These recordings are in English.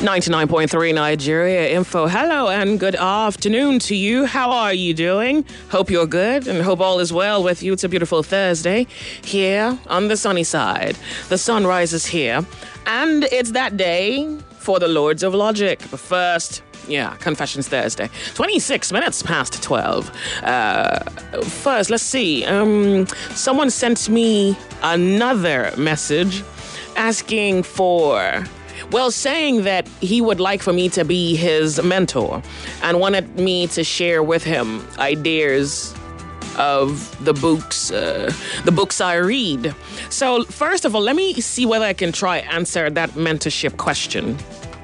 99.3 Nigeria Info. Hello and good afternoon to you. How are you doing? Hope you're good and hope all is well with you. It's a beautiful Thursday here on the sunny side. The sun rises here and it's that day for the Lords of Logic. But first, Confessions Thursday. 26 minutes past 12. First, let's see. Someone sent me another message asking for... saying that he would like for me to be his mentor and wanted me to share with him ideas of the books I read. So first of all, let me see whether I can try answer that mentorship question.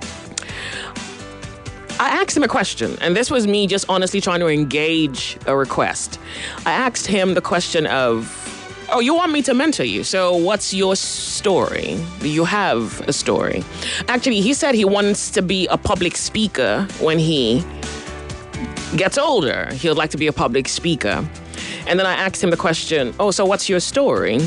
I asked him a question, and this was me just honestly trying to engage a request. I asked him the question of, oh, you want me to mentor you? So what's your story? Do you have a story? Actually, he said he wants to be a public speaker when he gets older. He would like to be a public speaker. And then I asked him the question, oh, so what's your story?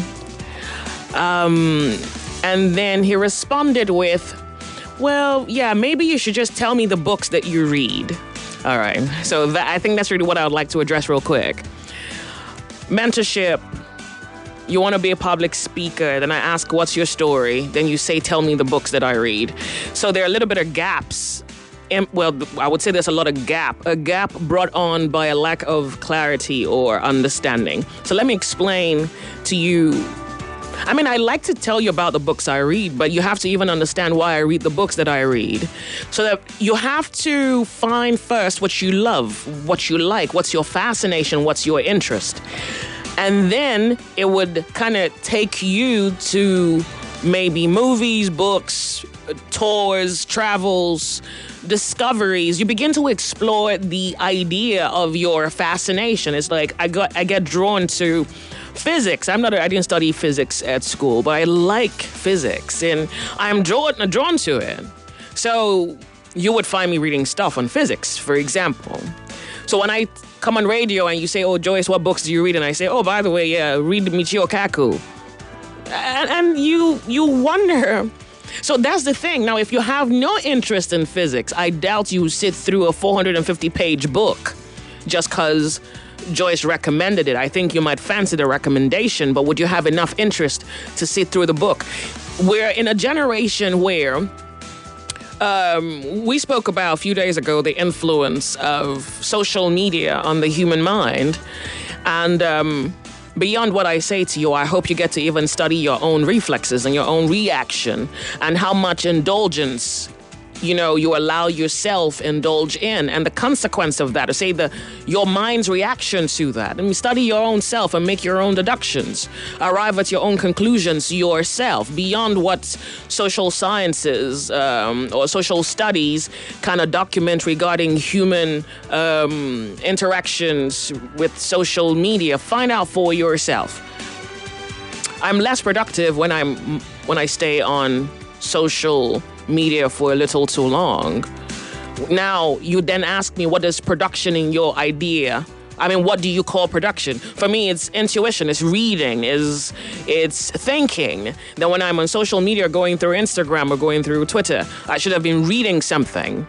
And then he responded with, well, yeah, maybe you should just tell me the books that you read. All right. So I think that's really what I would like to address real quick. Mentorship. You want to be a public speaker, then I ask, what's your story? Then you say, tell me the books that I read. So there are a little bit of gaps. I would say there's a lot of a gap brought on by a lack of clarity or understanding. So let me explain to you. I mean, I like to tell you about the books I read, but you have to even understand why I read the books that I read. So that you have to find first what you love, what you like, what's your fascination, what's your interest. And then it would kind of take you to maybe movies, books, tours, travels, discoveries. You begin to explore the idea of your fascination. It's like I get drawn to physics. I didn't study physics at school, but I like physics and I'm drawn to it. So you would find me reading stuff on physics, for example. So when I come on radio and you say, oh, Joyce, what books do you read? And I say, oh, by the way, read Michio Kaku. And you wonder. So that's the thing. Now, if you have no interest in physics, I doubt you sit through a 450-page book just because Joyce recommended it. I think you might fancy the recommendation, but would you have enough interest to sit through the book? We're in a generation where... we spoke about a few days ago the influence of social media on the human mind. And beyond what I say to you, I hope you get to even study your own reflexes and your own reaction and how much indulgence, you allow yourself indulge in, and the consequence of that, or say your mind's reaction to that. I mean, study your own self and make your own deductions. Arrive at your own conclusions yourself, beyond what social sciences or social studies kind of document regarding human interactions with social media. Find out for yourself. I'm less productive when I stay on social media for a little too long. Now, you then ask me, what is production in your idea? I mean, what do you call production? For me, it's intuition, it's reading, it's thinking. Then when I'm on social media, going through Instagram or going through Twitter, I should have been reading something.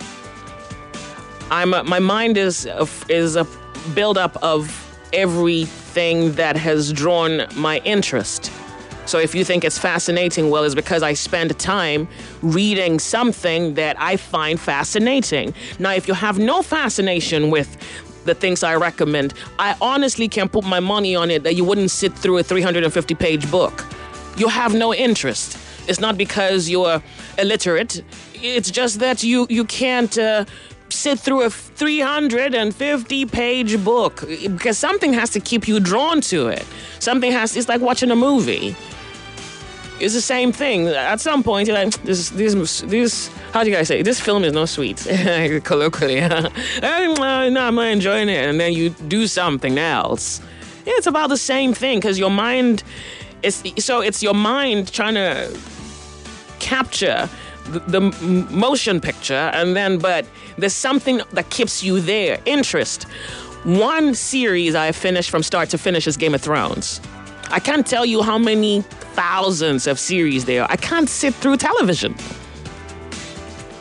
My mind is a buildup of everything that has drawn my interest. So if you think it's fascinating, well, it's because I spend time reading something that I find fascinating. Now, if you have no fascination with the things I recommend, I honestly can put my money on it that you wouldn't sit through a 350-page book. You have no interest. It's not because you're illiterate. It's just that you can't sit through a 350-page book because something has to keep you drawn to it. It's like watching a movie. It's the same thing. At some point, you're like, this, how do you guys say? This film is no sweet, colloquially. No, I'm not enjoying it. And then you do something else. It's about the same thing because your mind, it's your mind trying to capture the motion picture, but there's something that keeps you there. Interest. One series I finished from start to finish is Game of Thrones. I can't tell you how many thousands of series there are. I can't sit through television.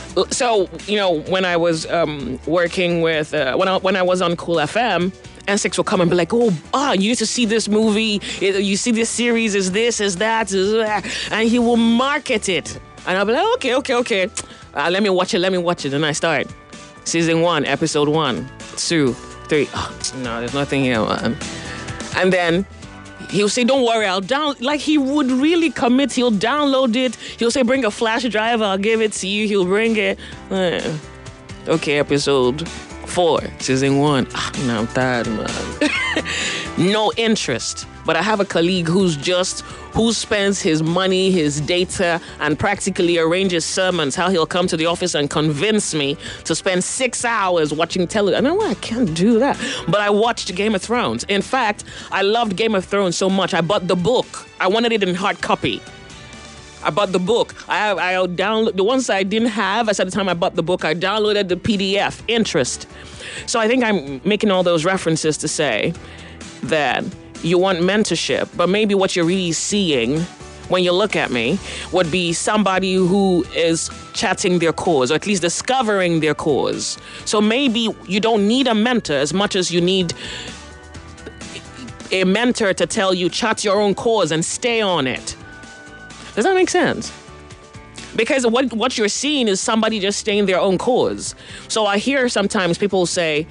So, when I was working with, when I was on Cool FM, N6 will come and be like, you need to see this movie, you see this series, is this, is that, and he will market it. And I'll be like, okay. Let me watch it. And I start. Season 1, episode 1, 2, 3. Oh, no, there's nothing here, man. And then he'll say, don't worry, I'll like he would really commit. He'll download it. He'll say, bring a flash drive, I'll give it to you. He'll bring it. Okay, episode 4, season 1. I'm tired, man. No interest. But I have a colleague who spends his money, his data, and practically arranges sermons, how he'll come to the office and convince me to spend 6 hours watching television. I can't do that. But I watched Game of Thrones. In fact, I loved Game of Thrones so much, I bought the book. I wanted it in hard copy. I bought the book. I download the ones I didn't have. At the time I bought the book, I downloaded the PDF. Interest. So I think I'm making all those references to say that you want mentorship, but maybe what you're really seeing when you look at me would be somebody who is chatting their cause, or at least discovering their cause. So maybe you don't need a mentor as much as you need a mentor to tell you, chat your own cause and stay on it. Does that make sense? Because what you're seeing is somebody just staying their own cause. So I hear sometimes people say,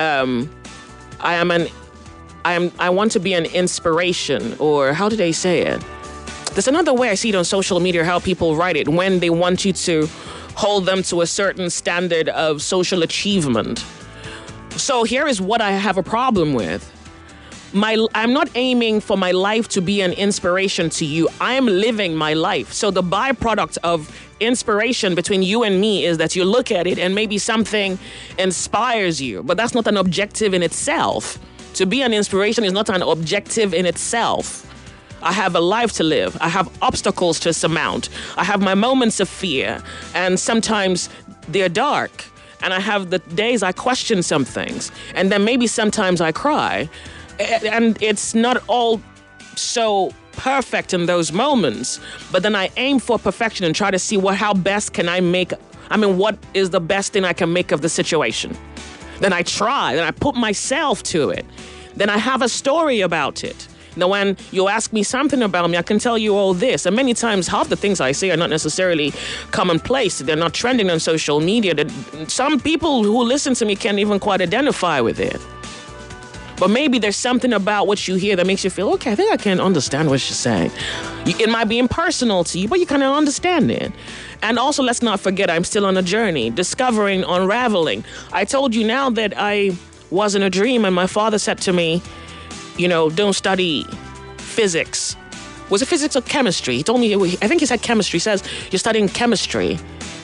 I want to be an inspiration, or how do they say it? There's another way I see it on social media, how people write it, when they want you to hold them to a certain standard of social achievement. So here is what I have a problem with. I'm not aiming for my life to be an inspiration to you. I am living my life. So the byproduct of inspiration between you and me is that you look at it and maybe something inspires you, but that's not an objective in itself. To be an inspiration is not an objective in itself. I have a life to live. I have obstacles to surmount. I have my moments of fear, and sometimes they're dark. And I have the days I question some things, and then maybe sometimes I cry. And it's not all so perfect in those moments, but then I aim for perfection and try to see what is the best thing I can make of the situation. Then I try, then I put myself to it. Then I have a story about it. Now, when you ask me something about me, I can tell you all this. And many times, half the things I say are not necessarily commonplace. They're not trending on social media. Some people who listen to me can't even quite identify with it. But maybe there's something about what you hear that makes you feel, okay, I think I can understand what she's saying. It might be impersonal to you, but you kind of understand it. And also, let's not forget, I'm still on a journey, discovering, unraveling. I told you now that I was in a dream, and my father said to me, don't study physics. Was it physics or chemistry? He told me, I think he said chemistry. He says, you're studying chemistry.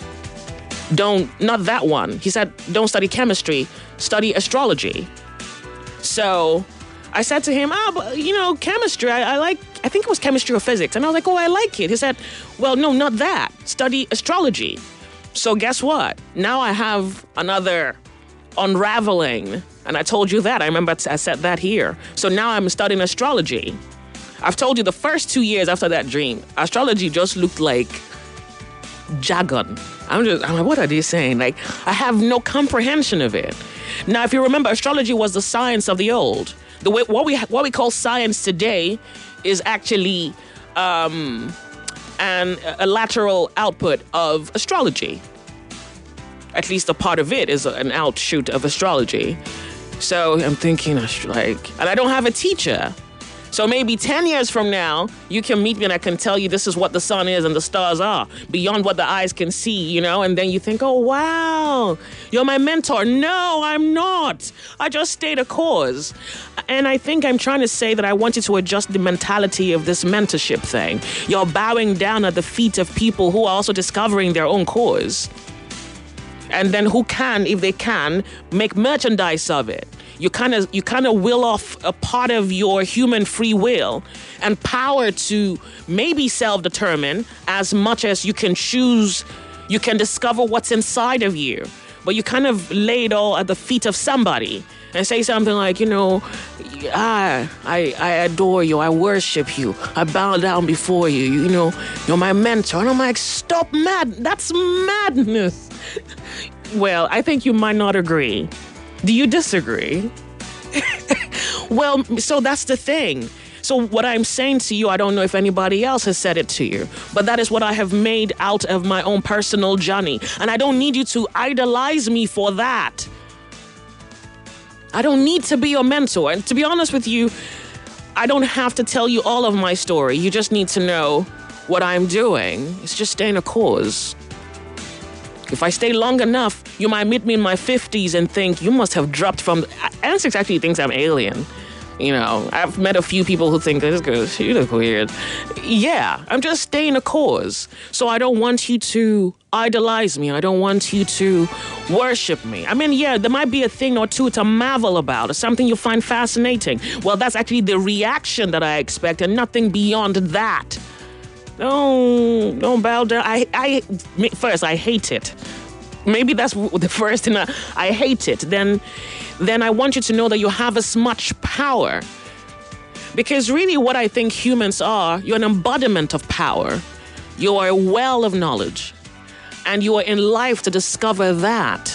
Not that one. He said, don't study chemistry, study astrology. So I said to him, chemistry, I think it was chemistry or physics. And I was like, I like it. He said, well, no, not that. Study astrology. So guess what? Now I have another unraveling. And I told you that. I remember I said that here. So now I'm studying astrology. I've told you the first 2 years after that dream, astrology just looked like jargon. I'm like, what are they saying? Like, I have no comprehension of it. Now, if you remember, astrology was the science of the old. What we call science today is actually a lateral output of astrology. At least a part of it is an outshoot of astrology. So I'm thinking, and I don't have a teacher. So maybe 10 years from now, you can meet me and I can tell you this is what the sun is and the stars are, beyond what the eyes can see, and then you think, oh, wow, you're my mentor. No, I'm not. I just stayed a cause. And I think I'm trying to say that I want you to adjust the mentality of this mentorship thing. You're bowing down at the feet of people who are also discovering their own cause. And then who can, if they can, make merchandise of it. You kind of will off a part of your human free will and power to maybe self-determine as much as you can choose. You can discover what's inside of you, but you kind of lay it all at the feet of somebody and say something like, I adore you, I worship you, I bow down before you, you're my mentor. And I'm like, stop, that's madness. Well, I think you might not agree. Do you disagree? Well, so that's the thing. So what I'm saying to you, I don't know if anybody else has said it to you, but that is what I have made out of my own personal journey. And I don't need you to idolize me for that. I don't need to be your mentor. And to be honest with you, I don't have to tell you all of my story. You just need to know what I'm doing. It's just staying a course. If I stay long enough, you might meet me in my 50s and think you must have dropped from... Ansix actually thinks I'm alien. You know, I've met a few people who think this girl, she look weird. Yeah, I'm just staying a cause. So I don't want you to idolize me. I don't want you to worship me. I mean, yeah, there might be a thing or two to marvel about or something you find fascinating. Well, that's actually the reaction that I expect and nothing beyond that. Don't bow down. First, I hate it. Maybe that's the first thing. I hate it. Then I want you to know that you have as much power. Because really what I think humans are, you're an embodiment of power. You are a well of knowledge. And you are in life to discover that.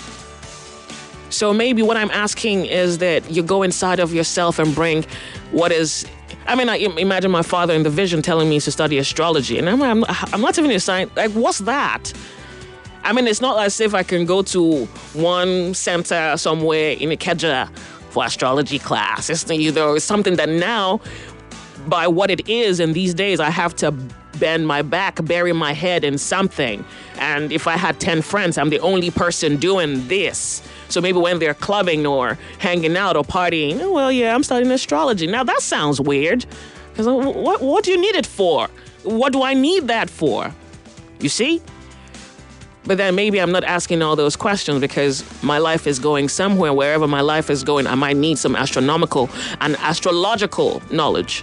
So maybe what I'm asking is that you go inside of yourself and bring what is... I mean, I imagine my father in the vision telling me to study astrology. And I'm not even a science. Like, what's that? I mean, it's not as if I can go to one center somewhere in Ikeja for astrology class. It's something that now, by what it is in these days, I have to bend my back, bury my head in something. And if I had 10 friends, I'm the only person doing this. So maybe when they're clubbing or hanging out or partying, oh, well, yeah, I'm studying astrology. Now, that sounds weird. Because what do you need it for? What do I need that for? You see? But then maybe I'm not asking all those questions because my life is going somewhere. Wherever my life is going, I might need some astronomical and astrological knowledge.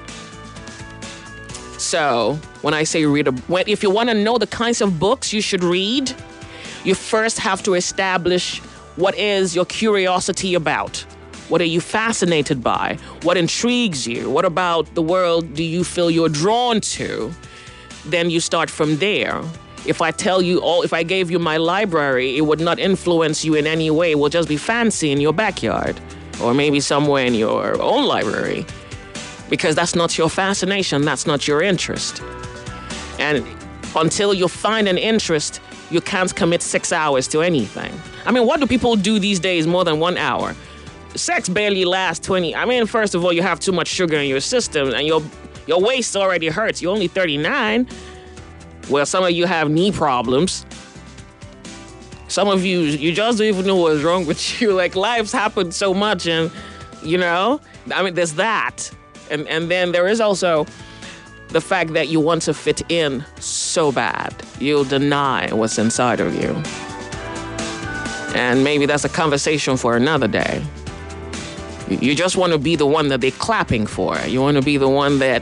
So when I say read if you want to know the kinds of books you should read, you first have to establish what is your curiosity about. What are you fascinated by? What intrigues you? What about the world do you feel you're drawn to? Then you start from there. If I gave you my library, it would not influence you in any way. It will just be fancy in your backyard or maybe somewhere in your own library because that's not your fascination. That's not your interest. And until you find an interest, you can't commit 6 hours to anything. I mean, what do people do these days more than 1 hour? Sex barely lasts 20. I mean, first of all, you have too much sugar in your system and your waist already hurts. You're only 39. Well, some of you have knee problems. Some of you just don't even know what's wrong with you. Like, life's happened so much and, I mean, there's that. And then there is also the fact that you want to fit in so bad. You'll deny what's inside of you. And maybe that's a conversation for another day. You just want to be the one that they're clapping for. You want to be the one that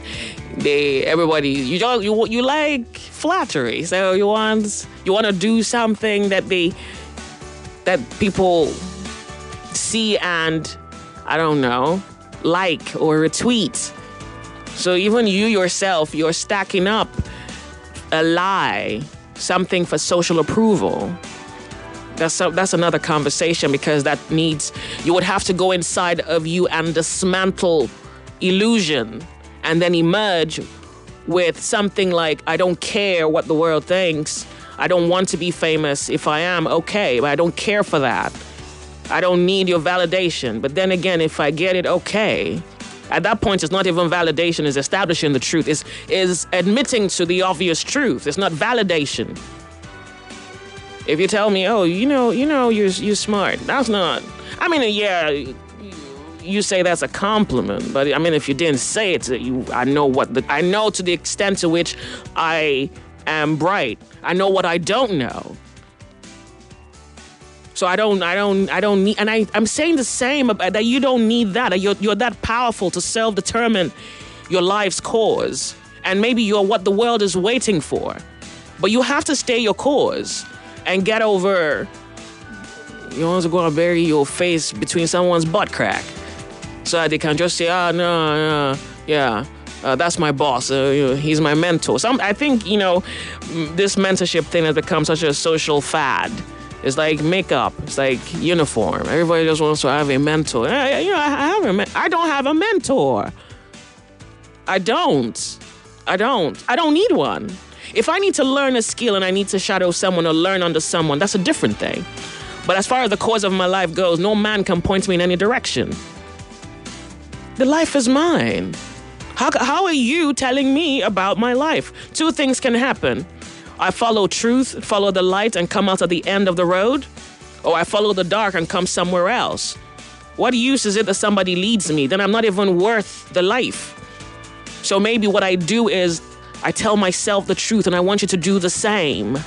you like flattery. So you want to do something that people see and, I don't know, like or retweet. So even you yourself, you're stacking up a lie, something for social approval. That's another conversation because you would have to go inside of you and dismantle illusion and then emerge with something like, I don't care what the world thinks. I don't want to be famous. If I am, okay, but I don't care for that. I don't need your validation. But then again, if I get it, okay. At that point, it's not even validation, it's establishing the truth. It's admitting to the obvious truth. It's not validation. If you tell me, oh, you're smart, that's not... I mean, yeah, you say that's a compliment, but I mean, if you didn't say it to you, I know to the extent to which I am bright. I know what I don't know. So I don't need, and I'm saying the same about that. You don't need that. You're that powerful to self-determine your life's cause, and maybe you're what the world is waiting for. But you have to stay your cause and get over. You want to go and bury your face between someone's butt crack, so that they can just say, that's my boss. He's my mentor. I think this mentorship thing has become such a social fad. It's like makeup. It's like uniform. Everybody just wants to have a mentor. I don't have a mentor. I don't need one. If I need to learn a skill and I need to shadow someone or learn under someone, that's a different thing. But as far as the course of my life goes, no man can point me in any direction. The life is mine. How are you telling me about my life? Two things can happen. I follow truth, follow the light, and come out at the end of the road. Or I follow the dark and come somewhere else. What use is it that somebody leads me? Then I'm not even worth the life. So maybe what I do is I tell myself the truth, and I want you to do the same.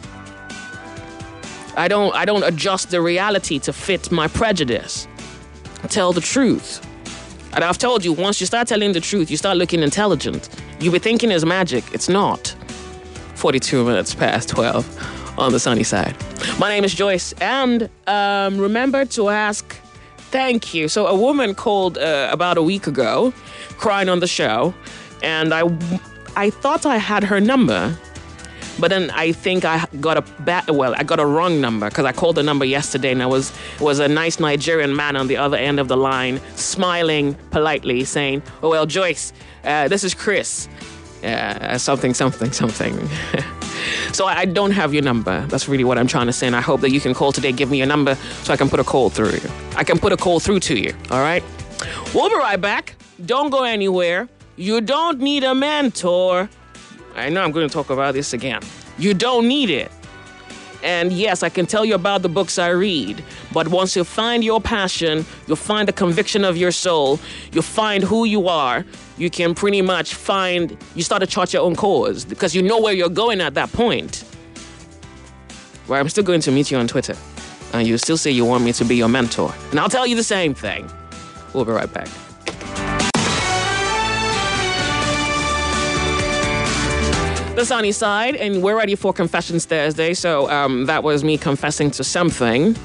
I don't adjust the reality to fit my prejudice. I tell the truth. And I've told you, once you start telling the truth, you start looking intelligent. You be thinking it's magic. It's not. 42 minutes past 12 on the sunny side. My name is Joyce, and remember to ask thank you. So a woman called about a week ago, crying on the show, and I thought I had her number, but then I think I got a wrong number because I called the number yesterday, and it was a nice Nigerian man on the other end of the line, smiling politely, saying, "Oh well, Joyce, this is Chris, something." So I don't have your number. That's really what I'm trying to say, and I hope that you can call today. Give me your number so I can put a call through. I can put a call through to you. All right. We'll be right back. Don't go anywhere. You don't need a mentor. I know I'm going to talk about this again. You don't need it. And yes, I can tell you about the books I read, but once you find your passion, you'll find the conviction of your soul, you'll find who you are, you can pretty much you start to chart your own course because you know where you're going at that point. Well, I'm still going to meet you on Twitter, and you still say you want me to be your mentor. And I'll tell you the same thing. We'll be right back. The sunny side, and we're ready for Confessions Thursday. So that was me confessing to something.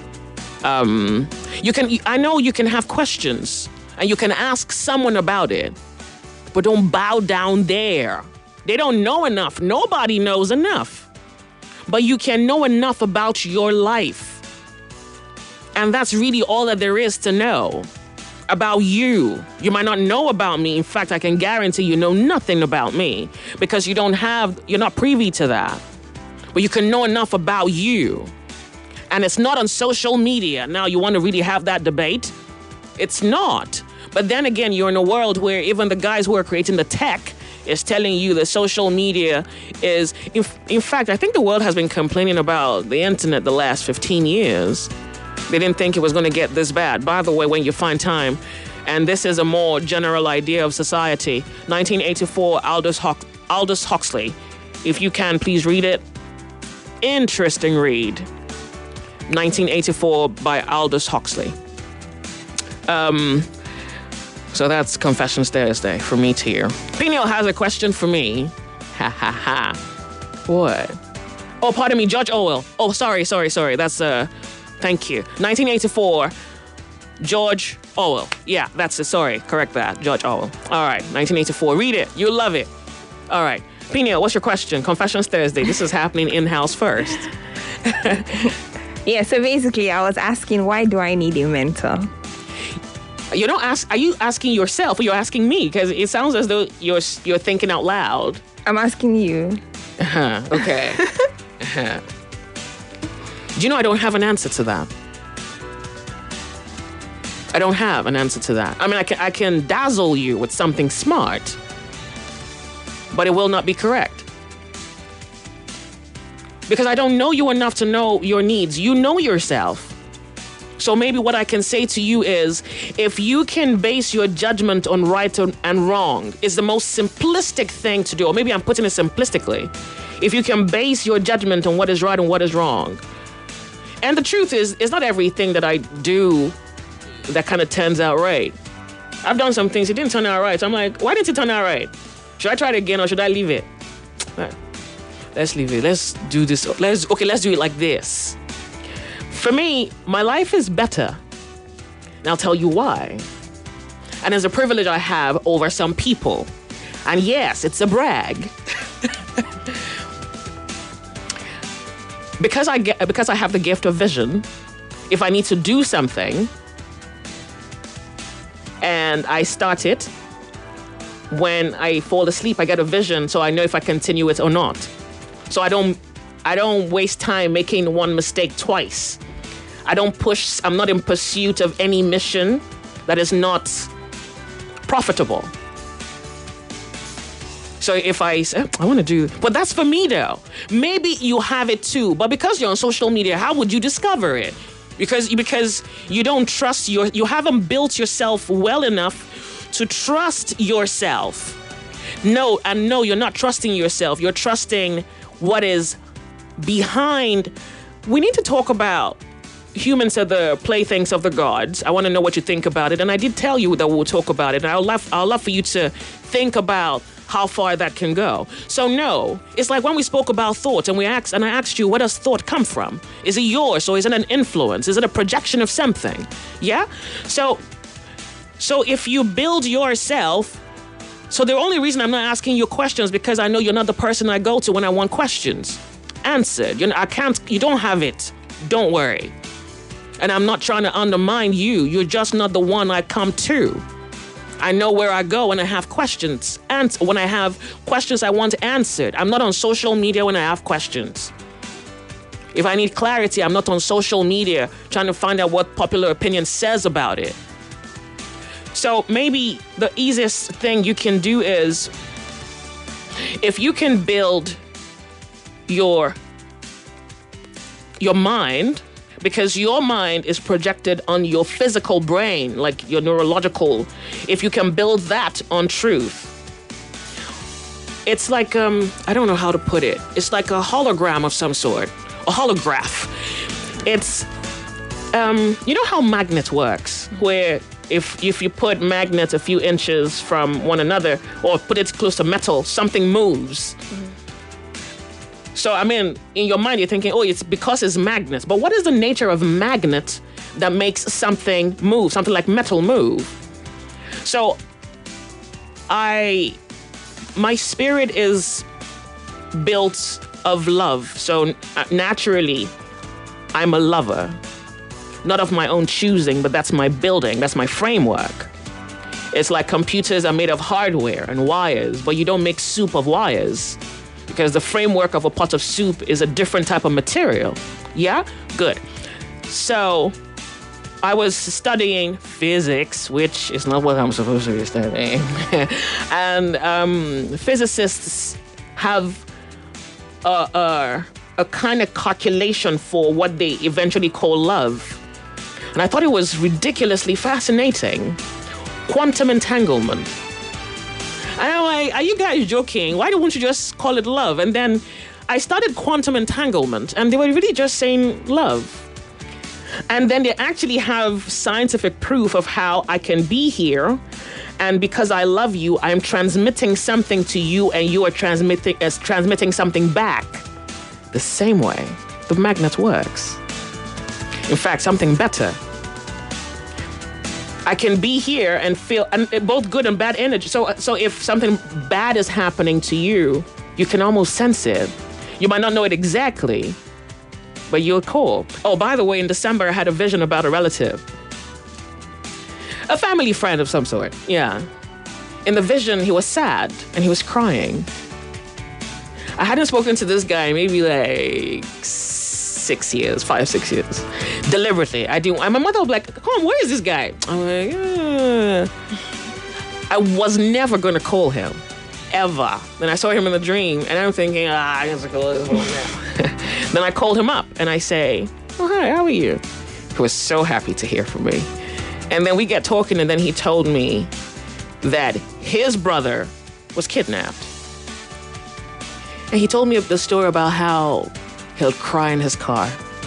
I know you can have questions, and you can ask someone about it, but don't bow down there. They don't know enough. Nobody knows enough. But you can know enough about your life. And that's really all that there is to know about you. You might not know about me. In fact, I can guarantee you know nothing about me because you're not privy to that. But you can know enough about you. And it's not on social media. Now, you want to really have that debate? It's not. But then again, you're in a world where even the guys who are creating the tech is telling you that social media is... In fact, I think the world has been complaining about the internet the last 15 years. They didn't think it was going to get this bad. By the way, when you find time, and this is a more general idea of society, 1984, Aldous Huxley. If you can, please read it. Interesting read. 1984 by Aldous Huxley. So that's Confessions Thursday from me to you. Peniel has a question for me. Ha ha ha. What? Oh, pardon me, George Orwell. Oh, sorry. That's thank you. 1984, George Orwell. Yeah, that's it. Sorry, correct that. George Orwell. All right, 1984. Read it. You'll love it. All right. Peniel, what's your question? Confessions Thursday. This is happening in-house first. Yeah, so basically I was asking, why do I need a mentor? You don't ask. Are you asking yourself or you're asking me? Because it sounds as though you're thinking out loud. I'm asking you. Okay. Do you know I don't have an answer to that? I don't have an answer to that. I mean, I can dazzle you with something smart, but it will not be correct. Because I don't know you enough to know your needs. You know yourself. So maybe what I can say to you is, if you can base your judgment on right and wrong, is the most simplistic thing to do. Or maybe I'm putting it simplistically. If you can base your judgment on what is right and what is wrong. And the truth is, it's not everything that I do that kind of turns out right. I've done some things, it didn't turn out right. So I'm like, why didn't it turn out right? Should I try it again or should I leave it? Right. Let's leave it. Let's do this. Let's do it like this. For me, my life is better. And I'll tell you why. And it's a privilege I have over some people. And yes, it's a brag. because I have the gift of vision, if I need to do something and I start it, when I fall asleep, I get a vision, so I know if I continue it or not. So I don't waste time making one mistake twice. I'm not in pursuit of any mission that is not profitable. So if I say, I want to do, but that's for me though. Maybe you have it too, but because you're on social media, how would you discover it? Because you don't trust you haven't built yourself well enough to trust yourself. No, you're not trusting yourself. You're trusting what is behind. We need to talk about humans are the playthings of the gods. I want to know what you think about it. And I did tell you that we'll talk about it. And I'll love for you to think about how far that can go. So no, it's like when we spoke about thought and I asked you, where does thought come from? Is it yours or is it an influence? Is it a projection of something? Yeah? So if you build yourself, so the only reason I'm not asking you questions because I know you're not the person I go to when I want questions answered. You don't have it. Don't worry. And I'm not trying to undermine you. You're just not the one I come to. I know where I go when I have questions. And when I have questions I want answered. I'm not on social media when I have questions. If I need clarity, I'm not on social media trying to find out what popular opinion says about it. So maybe the easiest thing you can do is, if you can build your mind, because your mind is projected on your physical brain, like your neurological. If you can build that on truth, it's like, I don't know how to put it. It's like a hologram of some sort, a holograph. It's, you know how magnet works, where if you put magnets a few inches from one another or put it close to metal, something moves. Mm-hmm. So, I mean, in your mind, you're thinking, oh, it's because it's magnets. But what is the nature of magnet that makes something move, something like metal move? So, my spirit is built of love. So, naturally, I'm a lover. Not of my own choosing, but that's my building. That's my framework. It's like computers are made of hardware and wires, but you don't make soup of wires. Because the framework of a pot of soup is a different type of material. Yeah? Good. So I was studying physics, which is not what I'm supposed to be studying. And physicists have a kind of calculation for what they eventually call love. And I thought it was ridiculously fascinating. Quantum entanglement. And I'm like, are you guys joking? Why don't you just call it love? And then I started quantum entanglement, and they were really just saying love. And then they actually have scientific proof of how I can be here, and because I love you, I'm transmitting something to you, and you are transmitting something back. The same way the magnet works. In fact, something better. I can be here and feel both good and bad energy. So if something bad is happening to you, you can almost sense it. You might not know it exactly, but you'll call. Oh, by the way, in December, I had a vision about a relative. A family friend of some sort, yeah. In the vision, he was sad and he was crying. I hadn't spoken to this guy maybe like 5-6 years. Deliberately. And my mother was like, come on, where is this guy? I'm like, I was never going to call him. Ever. Then I saw him in the dream, and I'm thinking, I guess I call this one now. Then I called him up, and I say, oh, hi, how are you? He was so happy to hear from me. And then we get talking, and then he told me that his brother was kidnapped. And he told me the story about how he'll cry in his car.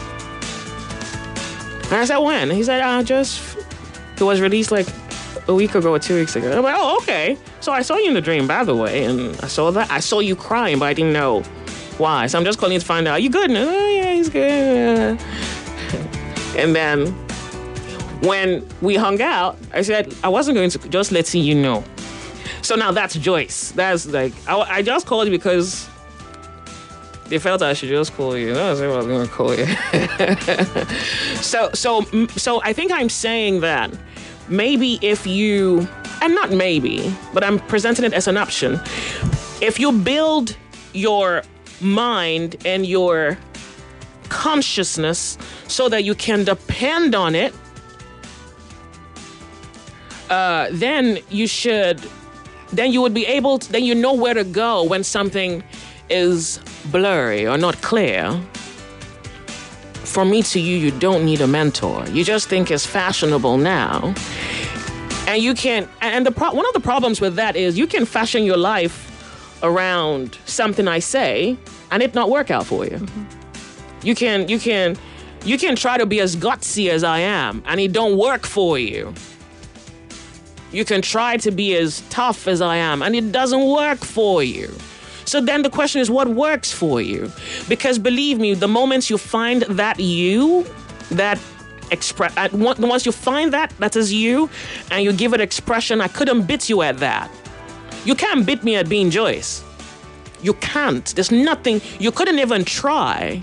And I said, when? And he said, he was released like a week ago or 2 weeks ago. I'm like, oh, okay. So I saw you in the dream, by the way, and I saw you crying, but I didn't know why. So I'm just calling you to find out, are you good? And, oh, yeah, he's good. And then when we hung out, I said, I wasn't going to, just letting you know. So now that's Joyce. That's like, I just called you because They felt I should just call you. That's what I was going to call you. So I think I'm saying that maybe if you, and not maybe, but I'm presenting it as an option. If you build your mind and your consciousness so that you can depend on it, then you would be able to, then you know where to go when something is blurry or not clear. From me to you, you don't need a mentor. You just think it's fashionable now. And you can't, and one of the problems with that is you can fashion your life around something I say and it not work out for you. Mm-hmm. You can try to be as gutsy as I am and it don't work for you. You can try to be as tough as I am and it doesn't work for you. So then the question is, what works for you? Because believe me, the moments you find that you, that once you find that is you and you give it expression, I couldn't beat you at that. You can't beat me at being Joyce. You can't. There's nothing. You couldn't even try.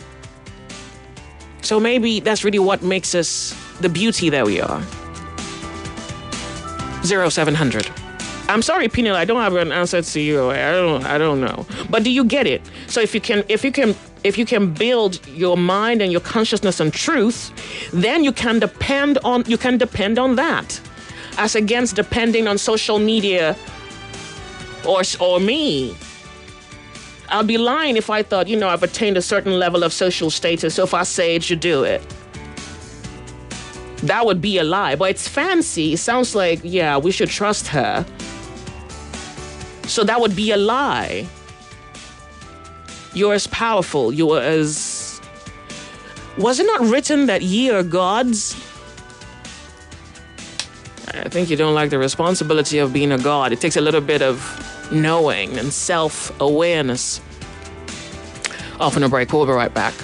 So maybe that's really what makes us the beauty that we are. 0700. I'm sorry, Peniel, I don't have an answer to you. I don't know. But do you get it? So if you can build your mind and your consciousness on truth, then you can depend on that, as against depending on social media or me. I'll be lying if I thought, I've attained a certain level of social status, so if I say it, you do it. That would be a lie. But it's fancy. It sounds like, yeah, we should trust her. So that would be a lie. You're as powerful. You are as... Was it not written that ye are gods? I think you don't like the responsibility of being a god. It takes a little bit of knowing and self-awareness. Off on a break. We'll be right back.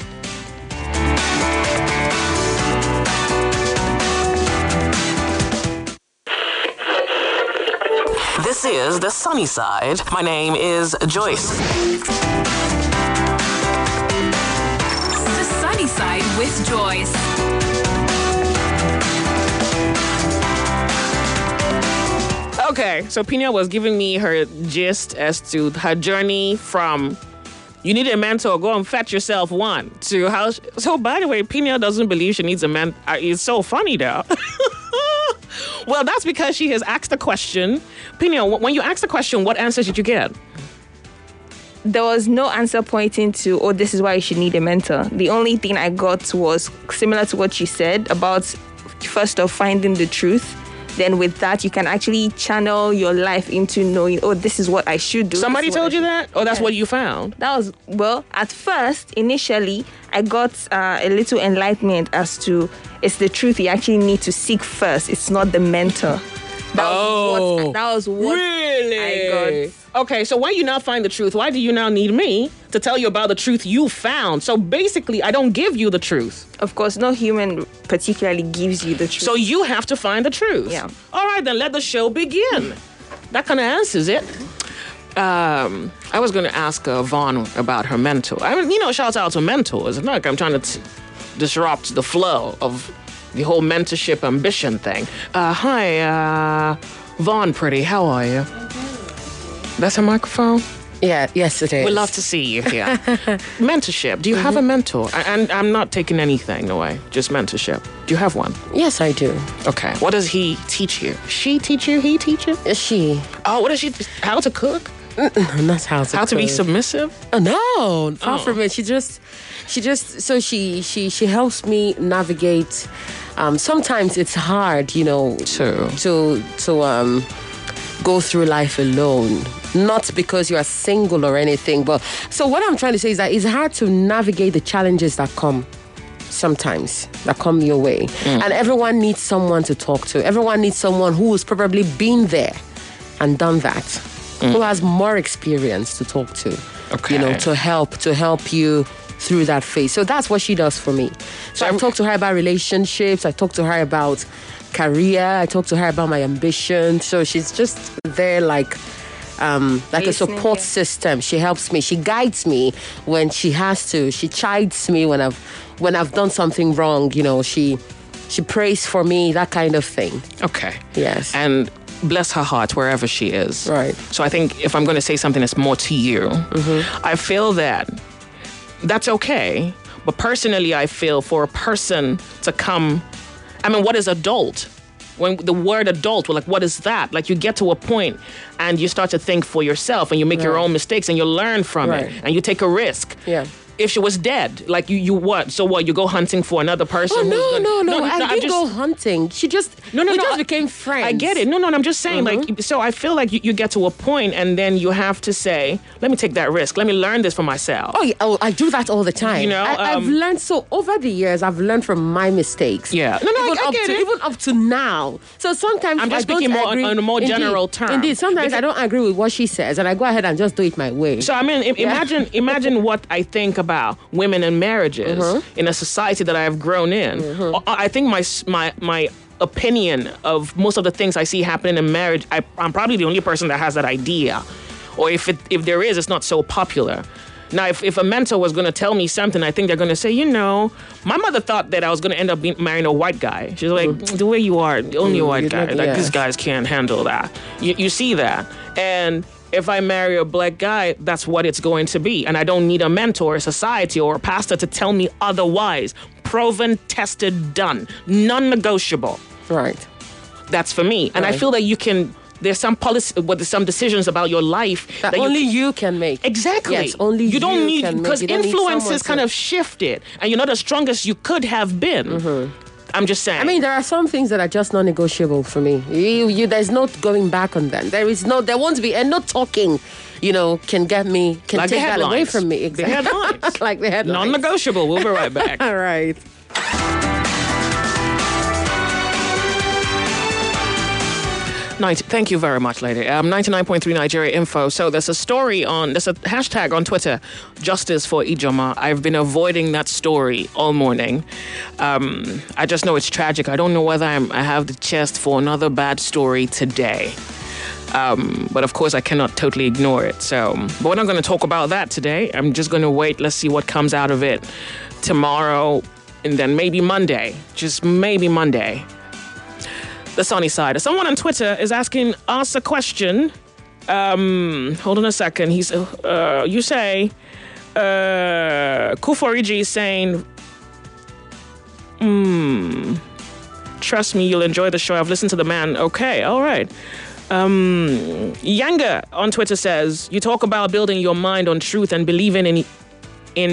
This is The Sunny Side. My name is Joyce. The Sunny Side with Joyce. Okay, so Pina was giving me her gist as to her journey from you need a mentor, go and fetch yourself one, to how... So, by the way, Pina doesn't believe she needs a mentor. It's so funny, though. Well, that's because she has asked a question. Pina, when you asked the question, what answers did you get? There was no answer pointing to, this is why you should need a mentor. The only thing I got was similar to what you said about, first of finding the truth. Then with that, you can actually channel your life into knowing, this is what I should do. Somebody told you that? Or that's what you found? That was, at first, initially, I got a little enlightenment as to it's the truth you actually need to seek first. It's not the mentor. That was what really? I got. Okay, so why you now find the truth? Why do you now need me to tell you about the truth you found? So basically, I don't give you the truth. Of course, no human particularly gives you the truth. So you have to find the truth. Yeah. All right, then let the show begin. That kind of answers it. I was going to ask Vaughn about her mentor. I mean, shout out to mentors. It's not like I'm trying to disrupt the flow of the whole mentorship ambition thing. Hi, Vaughn Pretty, how are you? That's a microphone? Yeah, yes it is. We'd love to see you here. Mentorship. Do you have a mentor? And I'm not taking anything away, just mentorship. Do you have one? Yes, I do. Okay. What does he teach you? She teach you? He teach you? She. Oh, what does she... How to cook? Not how to How cook. to be submissive? No, far from it. She helps me navigate. Sometimes it's hard, to go through life alone. Not because you are single or anything, but so what I'm trying to say is that it's hard to navigate the challenges that come sometimes, that come your way. And everyone needs someone to talk to. Everyone needs someone who has probably been there and done that, who has more experience to talk to, to help you through that phase. So that's what she does for me. So I talk to her about relationships. I talk to her about career. I talk to her about my ambition. So she's just there like like a Listening, support yeah. system. She helps me. She guides me when she has to. She chides me when I've done something wrong. You know, she prays for me, that kind of thing. Okay. Yes. And bless her heart wherever she is. Right. So I think if I'm going to say something that's more to you, I feel that that's okay. But personally, I feel for a person to come, I mean, what is adult? When the word adult, well, like, what is that? Like, you get to a point and you start to think for yourself and you make your own mistakes and you learn from it and you take a risk. Yeah. If she was dead, like you what? So what? You go hunting for another person? Oh, no. I didn't go hunting. She just we just became friends. I get it. No, I'm just saying, like, so I feel like you get to a point and then you have to say, let me take that risk. Let me learn this for myself. Oh, yeah. I do that all the time. You know, I've learned, so over the years, I've learned from my mistakes. Yeah. No, I get it. Even up to now. So sometimes I'm just speaking more on a more general term. Indeed, sometimes I don't agree with what she says and I go ahead and just do it my way. So, I mean, imagine what I think about women and marriages in a society that I have grown in. I think my opinion of most of the things I see happening in marriage, I'm probably the only person that has that idea. Or if there is, it's not so popular. Now, if a mentor was going to tell me something, I think they're going to say, my mother thought that I was going to end up marrying a white guy. She's like, the way you are, only a white guy. Like, these guys can't handle that. You see that. And if I marry a black guy, that's what it's going to be. And I don't need a mentor, a society, or a pastor to tell me otherwise. Proven, tested, done. Non-negotiable. Right. That's for me. And I feel that there's some policy, there's some decisions about your life that only you can make. Exactly. Yes, only you don't need, can make. because influences kind of shifted, and you're not as strong as you could have been. I'm just saying. I mean, there are some things that are just non-negotiable for me. There's no going back on them. There won't be, and no talking, can take that away from me. Exactly. The headlines. Like the headlines. Non-negotiable. We'll be right back. All right. Thank you very much, lady. 99.3 Nigeria Info. So there's a hashtag on Twitter, Justice for Ijoma. I've been avoiding that story all morning. I just know it's tragic. I don't know whether I have the chest for another bad story today. But of course, I cannot totally ignore it. But we're not going to talk about that today. I'm just going to wait. Let's see what comes out of it tomorrow, and then maybe Monday. Just maybe Monday. The sunny side. Someone on Twitter is asking us a question. Hold on a second. You say, Kuforiji is saying, trust me, you'll enjoy the show. I've listened to the man. Okay, all right. Yanga on Twitter says, you talk about building your mind on truth and believing in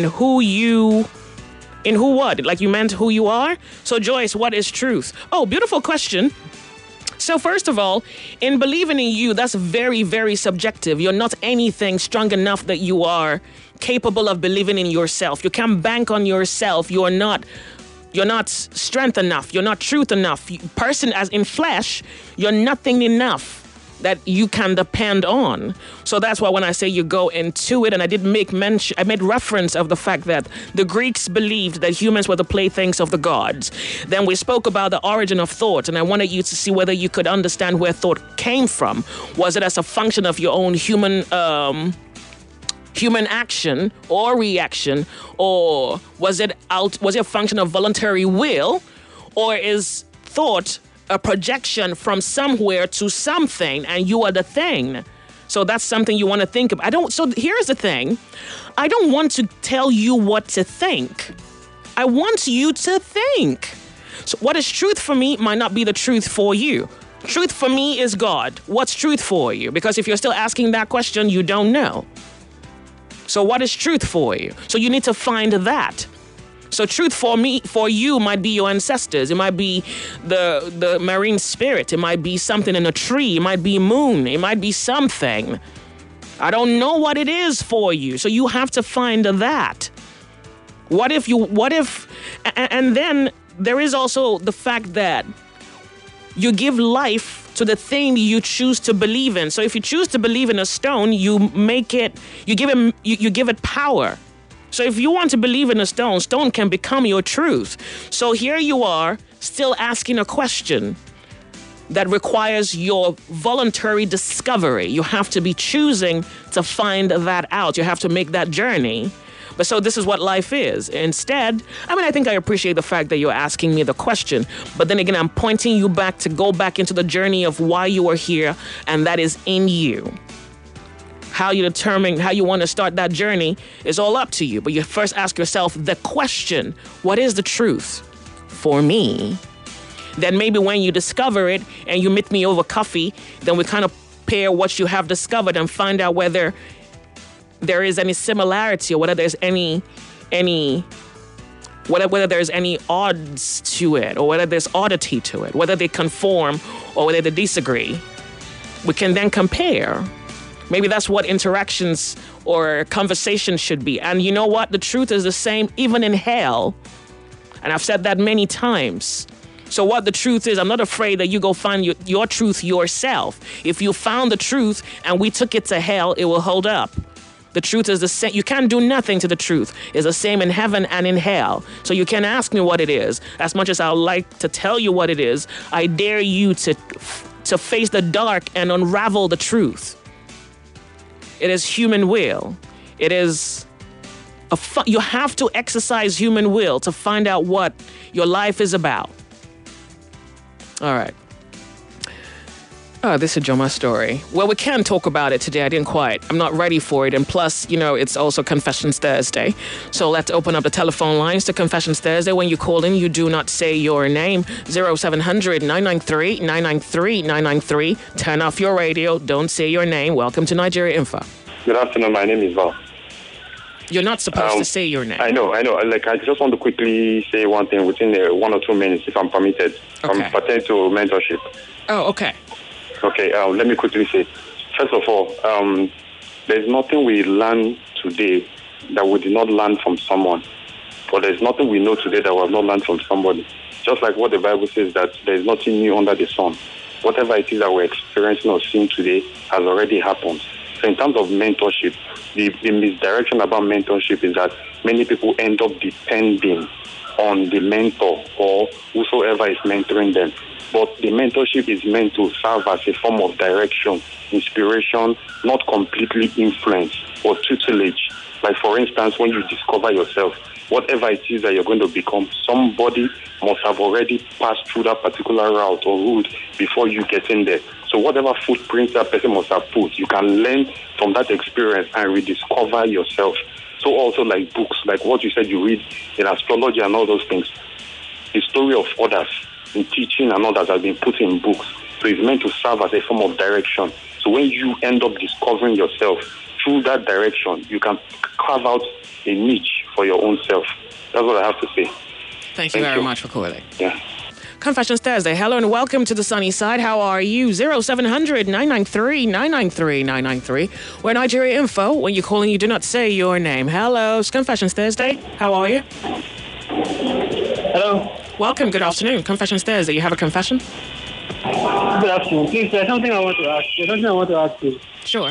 what? Like you meant who you are? So Joyce, what is truth? Oh, beautiful question. So first of all, in believing in you, that's very, very subjective. You're not anything strong enough that you are capable of believing in yourself. You can't bank on yourself. You're not strength enough. You're not truth enough. Person as in flesh, you're nothing enough that you can depend on. So that's why when I say you go into it, and I made reference of the fact that the Greeks believed that humans were the playthings of the gods. Then we spoke about the origin of thought, and I wanted you to see whether you could understand where thought came from. Was it as a function of your own human action or reaction, or was it a function of voluntary will, or is thought a projection from somewhere to something, and you are the thing? So that's something you want to think about. So here's the thing. I don't want to tell you what to think. I want you to think. So what is truth for me might not be the truth for you. Truth for me is God. What's truth for you? Because if you're still asking that question, you don't know. So what is truth for you? So you need to find that. So truth for you might be your ancestors. It might be the marine spirit. It might be something in a tree. It might be moon. It might be something. I don't know what it is for you. So you have to find that. And then there is also the fact that you give life to the thing you choose to believe in. So if you choose to believe in a stone, you give it power. So if you want to believe in a stone can become your truth. So here you are, still asking a question. that requires your voluntary discovery. You have to be choosing to find that out. You have to make that journey. But so this is what life is. Instead, I think I appreciate the fact that you're asking me the question. But then again, I'm pointing you back to go back into the journey of why you are here, and that is in you. How you determine how you want to start that journey is all up to you. But you first ask yourself the question, what is the truth for me? Then maybe when you discover it and you meet me over coffee, then we kind of pair what you have discovered and find out whether there is any similarity or whether there's whether there's any odds to it or whether there's oddity to it, whether they conform or whether they disagree. We can then compare. Maybe that's what interactions or conversations should be. And you know what? The truth is the same even in hell. And I've said that many times. So what the truth is, I'm not afraid that you go find your truth yourself. If you found the truth and we took it to hell, it will hold up. The truth is the same. You can't do nothing to the truth. It's the same in heaven and in hell. So you can ask me what it is. As much as I would like to tell you what it is, I dare you to face the dark and unravel the truth. It is human will. It is you have to exercise human will to find out what your life is about. All right. Oh, this is Joma story. Well, we can talk about it today. I'm not ready for it. And plus, it's also Confessions Thursday. So let's open up the telephone lines to Confessions Thursday. When you call in, you do not say your name. 0700-993-993-993. Turn off your radio. Don't say your name. Welcome to Nigeria Info. Good afternoon. My name is Val. You're not supposed to say your name. I know. Like, I just want to quickly say one thing within 1 or 2 minutes, if I'm permitted. Okay. Pertaining to mentorship. Oh, okay. Okay, let me quickly say. First of all, there's nothing we learn today that we did not learn from someone. But there's nothing we know today that we have not learned from somebody. Just like what the Bible says, that there's nothing new under the sun. Whatever it is that we're experiencing or seeing today has already happened. So in terms of mentorship, the misdirection about mentorship is that many people end up depending on the mentor or whosoever is mentoring them. But the mentorship is meant to serve as a form of direction, inspiration, not completely influence or tutelage. Like, for instance, when you discover yourself, whatever it is that you're going to become, somebody must have already passed through that particular route or route before you get in there. So whatever footprints that person must have put, you can learn from that experience and rediscover yourself. So also like books, like what you said you read in astrology and all those things, the story of others in teaching and all that has been put in books. So it's meant to serve as a form of direction. So when you end up discovering yourself through that direction, you can carve out a niche for your own self. That's what I have to say. Thank you very much for calling. Yeah. Confessions Thursday. Hello and welcome to the sunny side. How are you? 0700-993-993-993. We're Nigeria Info. When you're calling, you do not say your name. Hello. It's Confessions Thursday. How are you? Hello. Welcome. Good afternoon. Confessions Thursday. You have a confession? Good afternoon. Please, there's something I want to ask you. Sure.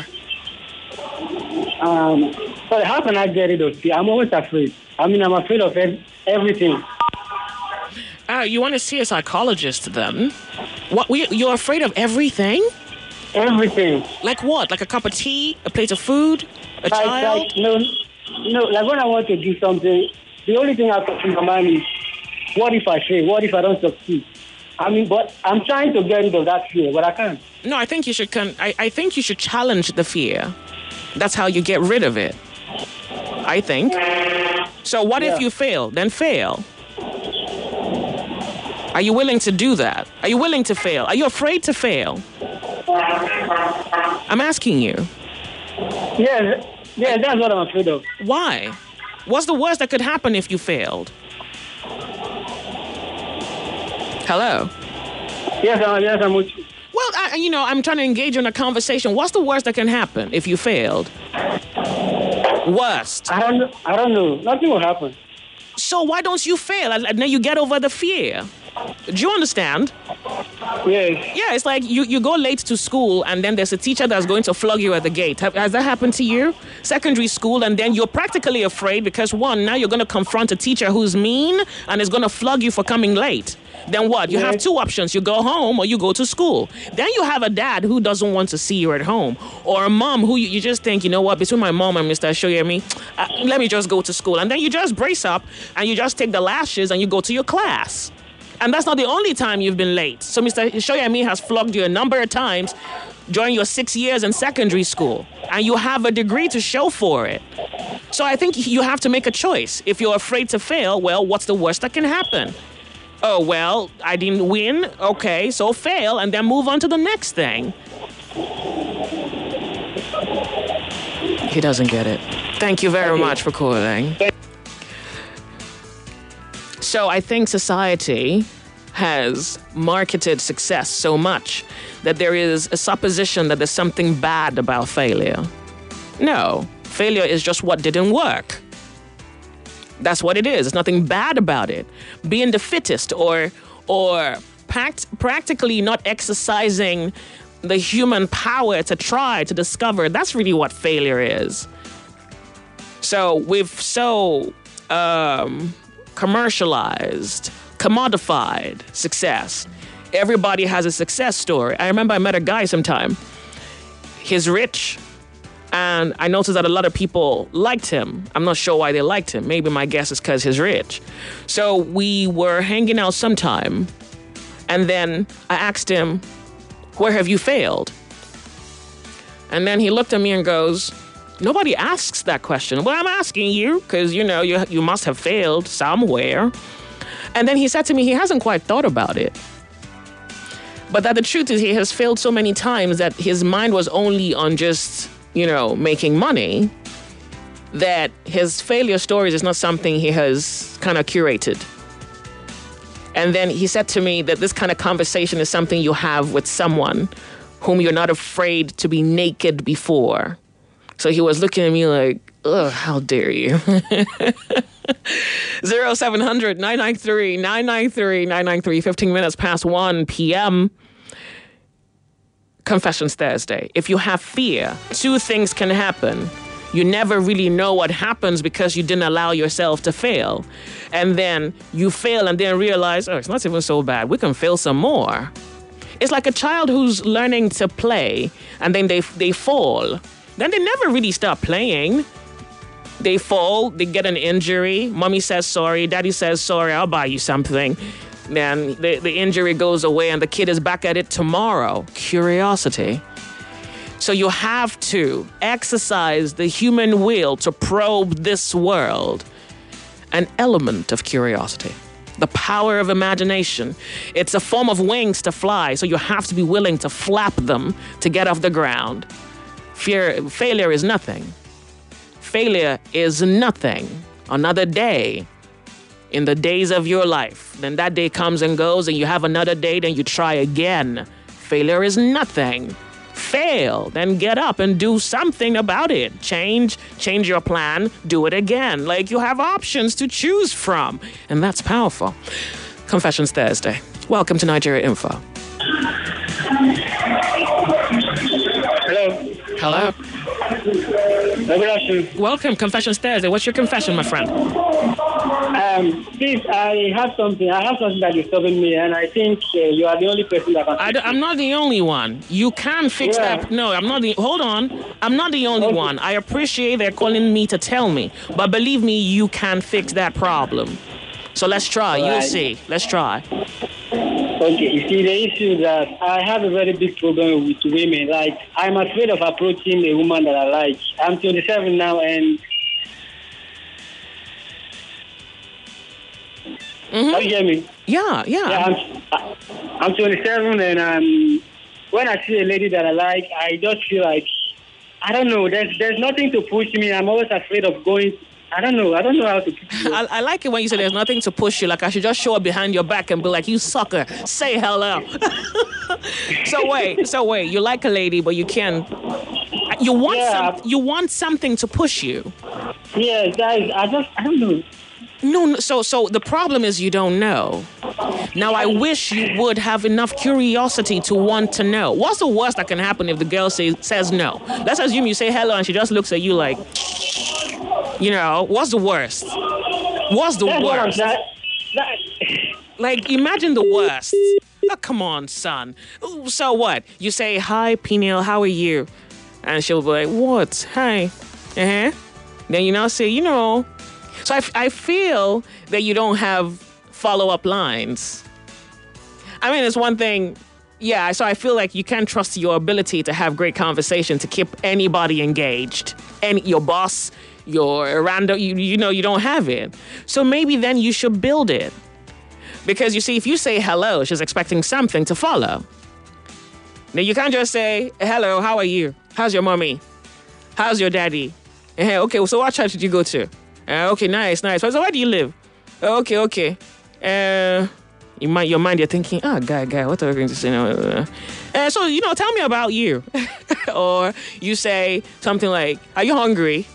Sorry, how can I get rid of fear? I'm always afraid. I'm afraid of everything. You want to see a psychologist then? You're afraid of everything? Everything. Like what? Like a cup of tea? A plate of food? A child? No, like when I want to do something, the only thing I can in my mind is, what if I fail? What if I don't succeed? But I'm trying to get rid of that fear, but I can't. No, I think you should. I think you should challenge the fear. That's how you get rid of it. I think. So what if you fail? Then fail. Are you willing to do that? Are you willing to fail? Are you afraid to fail? I'm asking you. Yeah, that's what I'm afraid of. Why? What's the worst that could happen if you failed? Hello? Yes, I'm with you. Well, I'm trying to engage you in a conversation. What's the worst that can happen if you failed? Worst. I don't know. Nothing will happen. So why don't you fail? And then you get over the fear. Do you understand? Yes. Yeah, it's like you go late to school and then there's a teacher that's going to flog you at the gate. Has that happened to you? Secondary school, and then you're practically afraid because one, now you're going to confront a teacher who's mean and is going to flog you for coming late. Then what? You have two options. You go home or you go to school. Then you have a dad who doesn't want to see you at home. Or a mom who you just think, you know what, between my mom and Mr. Shoyemi, let me just go to school. And then you just brace up and you just take the lashes and you go to your class. And that's not the only time you've been late. So Mr. Shoyemi has flogged you a number of times during your 6 years in secondary school. And you have a degree to show for it. So I think you have to make a choice. If you're afraid to fail, well, what's the worst that can happen? Oh, well, I didn't win. Okay, so fail and then move on to the next thing. He doesn't get it. Thank you very much for calling. So I think society has marketed success so much that there is a supposition that there's something bad about failure. No, failure is just what didn't work. That's what it is. There's nothing bad about it. Being the fittest or practically not exercising the human power to try to discover, that's really what failure is. So we've commercialized, commodified success. Everybody has a success story. I remember I met a guy sometime. He's rich. And I noticed that a lot of people liked him. I'm not sure why they liked him. Maybe my guess is because he's rich. So we were hanging out sometime. And then I asked him, where have you failed? And then he looked at me and goes, nobody asks that question. Well, I'm asking you because, you must have failed somewhere. And then he said to me, he hasn't quite thought about it. But that the truth is he has failed so many times that his mind was only on just making money, that his failure stories is not something he has kind of curated. And then he said to me that this kind of conversation is something you have with someone whom you're not afraid to be naked before. So he was looking at me like, ugh, how dare you? 0700-993-993-993, 15 minutes past 1 p.m. Confessions Thursday. If you have fear, two things can happen. You never really know what happens because you didn't allow yourself to fail. And then you fail and then realize, oh, it's not even so bad. We can fail some more. It's like a child who's learning to play and then they fall. Then they never really stop playing. They fall, they get an injury. Mommy says sorry, daddy says sorry, I'll buy you something. Then the injury goes away and the kid is back at it tomorrow. Curiosity. So you have to exercise the human will to probe this world. An element of curiosity. The power of imagination. It's a form of wings to fly, so you have to be willing to flap them to get off the ground. Failure is nothing. Failure is nothing. Another day in the days of your life. Then that day comes and goes and you have another day, then you try again. Failure is nothing. Fail, then get up and do something about it. Change your plan, do it again. Like you have options to choose from. And that's powerful. Confessions Thursday. Welcome to Nigeria Info. Hello. Hello. Welcome, Confessions Thursday. What's your confession, my friend? Please, I have something that is disturbing me, and I think you are the only person that can. I'm not the only one. You can fix that. No, I'm not the. Hold on. I'm not the only one. I appreciate they're calling me to tell me, but believe me, you can fix that problem. So let's try. You'll see. Let's try. Okay, you see, the issue is that I have a very big problem with women. Like, I'm afraid of approaching a woman that I like. I'm 27 now, and can you hear me? Yeah. I'm 27, and when I see a lady that I like, I just feel like, I don't know, there's nothing to push me. I'm always afraid of going. I don't know how to keep it. I like it when you say there's nothing to push you. Like I should just show up behind your back and be like, you sucker, say hello. So wait, you like a lady, but you can't. You want something to push you. Yes, I don't know. No, so the problem is you don't know. Now, I wish you would have enough curiosity to want to know. What's the worst that can happen if the girl says no? Let's assume you say hello and she just looks at you like, what's the worst? What's the worst? Like, imagine the worst. Oh, come on, son. Ooh, so what? You say, hi, Peniel, how are you? And she'll be like, what? Hi. Uh-huh. Then you now say, So I feel that you don't have follow-up lines. I mean, it's one thing. Yeah, so I feel like you can't trust your ability to have great conversation to keep anybody engaged. And your boss, your random, you don't have it. So maybe then you should build it. Because you see, if you say hello, she's expecting something to follow. Now you can't just say, hello, how are you? How's your mommy? How's your daddy? Okay, so what church did you go to? Okay, nice. So where do you live? Okay. In your mind, you're thinking, guy, what are we going to say now? So, tell me about you. Or you say something like, are you hungry?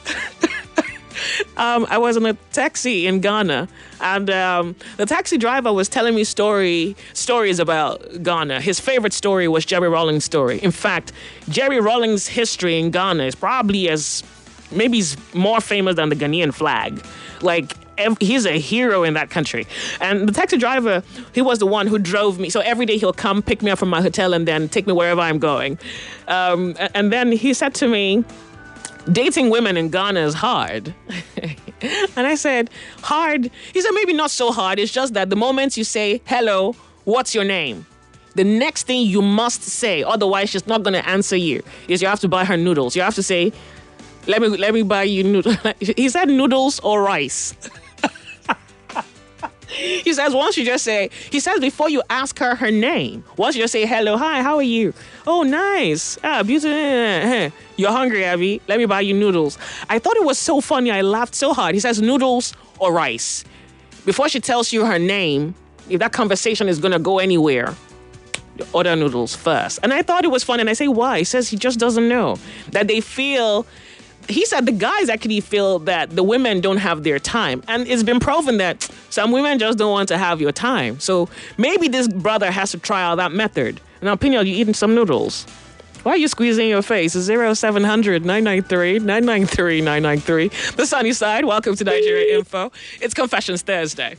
I was in a taxi in Ghana, and the taxi driver was telling me stories about Ghana. His favorite story was Jerry Rawlings' story. In fact, Jerry Rawlings' history in Ghana is probably maybe more famous than the Ghanaian flag. Like, he's a hero in that country. And the taxi driver, he was the one who drove me. So every day he'll come pick me up from my hotel and then take me wherever I'm going. And then he said to me, dating women in Ghana is hard. And I said, hard? He said, maybe not so hard. It's just that the moment you say, hello, what's your name? The next thing you must say, otherwise she's not going to answer you, is you have to buy her noodles. You have to say, let me buy you noodles. He said noodles or rice. He says before you ask her name, once you just say, hello, hi, how are you? Oh, nice. Beautiful. You're hungry, Abby. Let me buy you noodles. I thought it was so funny. I laughed so hard. He says noodles or rice. Before she tells you her name, if that conversation is going to go anywhere, order noodles first. And I thought it was funny. And I say, why? He says he just doesn't know. That they feel... He said the guys actually feel that the women don't have their time. And it's been proven that some women just don't want to have your time. So maybe this brother has to try out that method. Now, Peniel, you eating some noodles? Why are you squeezing your face? 0700 993 993 993. The sunny side. Welcome to Nigeria Info. It's Confessions Thursday.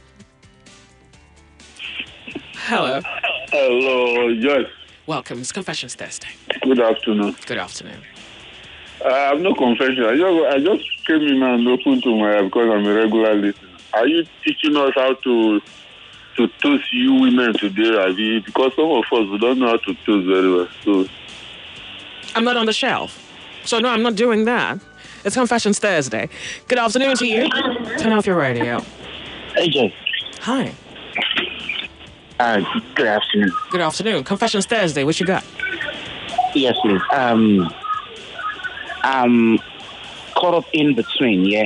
Hello. Hello, yes. Welcome. It's Confessions Thursday. Good afternoon. Good afternoon. I have no confession. I just came in and opened to my because I'm a regular listener. Are you teaching us how to toast you women today, Ravi? Because some of us we don't know how to toast very well. So I'm not on the shelf. So no, I'm not doing that. It's Confessions Thursday. Good afternoon to you. Turn off your radio. Hey, Jay. Hi. Good afternoon. Good afternoon. Confessions Thursday. What you got? Yes, please. I'm caught up in between, yeah.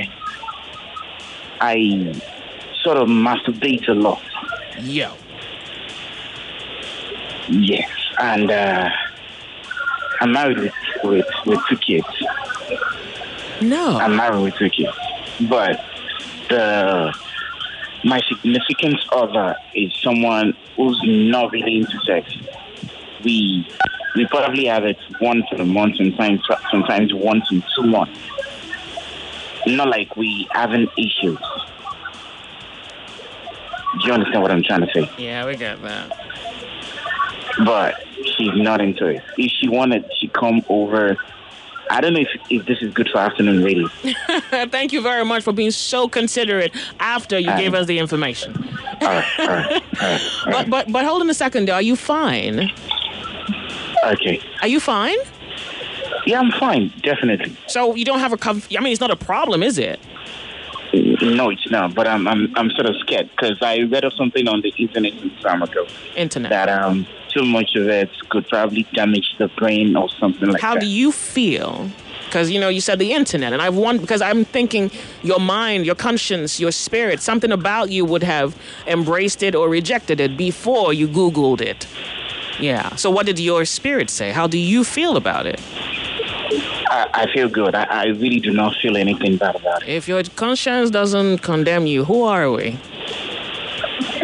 I sort of masturbate a lot. Yo. Yes, and I'm married with 2 kids. No. I'm married with 2 kids. But my significant other is someone who's not really into sex. We probably have it once in a month, sometimes once in 2 months. Not like we having issues. Do you understand what I'm trying to say? Yeah, we got that. But she's not into it. If she wanted, she'd come over. I don't know if this is good for afternoon radio. Thank you very much for being so considerate after you gave us the information. All right. But hold on a second, though. Are you fine? Okay. Are you fine? Yeah, I'm fine, definitely. So you don't have it's not a problem, is it? No, it's not. But I'm sort of scared because I read of something on the internet some time ago. Internet. That too much of it could probably damage the brain or something like that. How do you feel? Because, you said the internet, and because I'm thinking your mind, your conscience, your spirit, something about you would have embraced it or rejected it before you Googled it. Yeah. So what did your spirit say? How do you feel about it? I feel good. I really do not feel anything bad about it. If your conscience doesn't condemn you, who are we?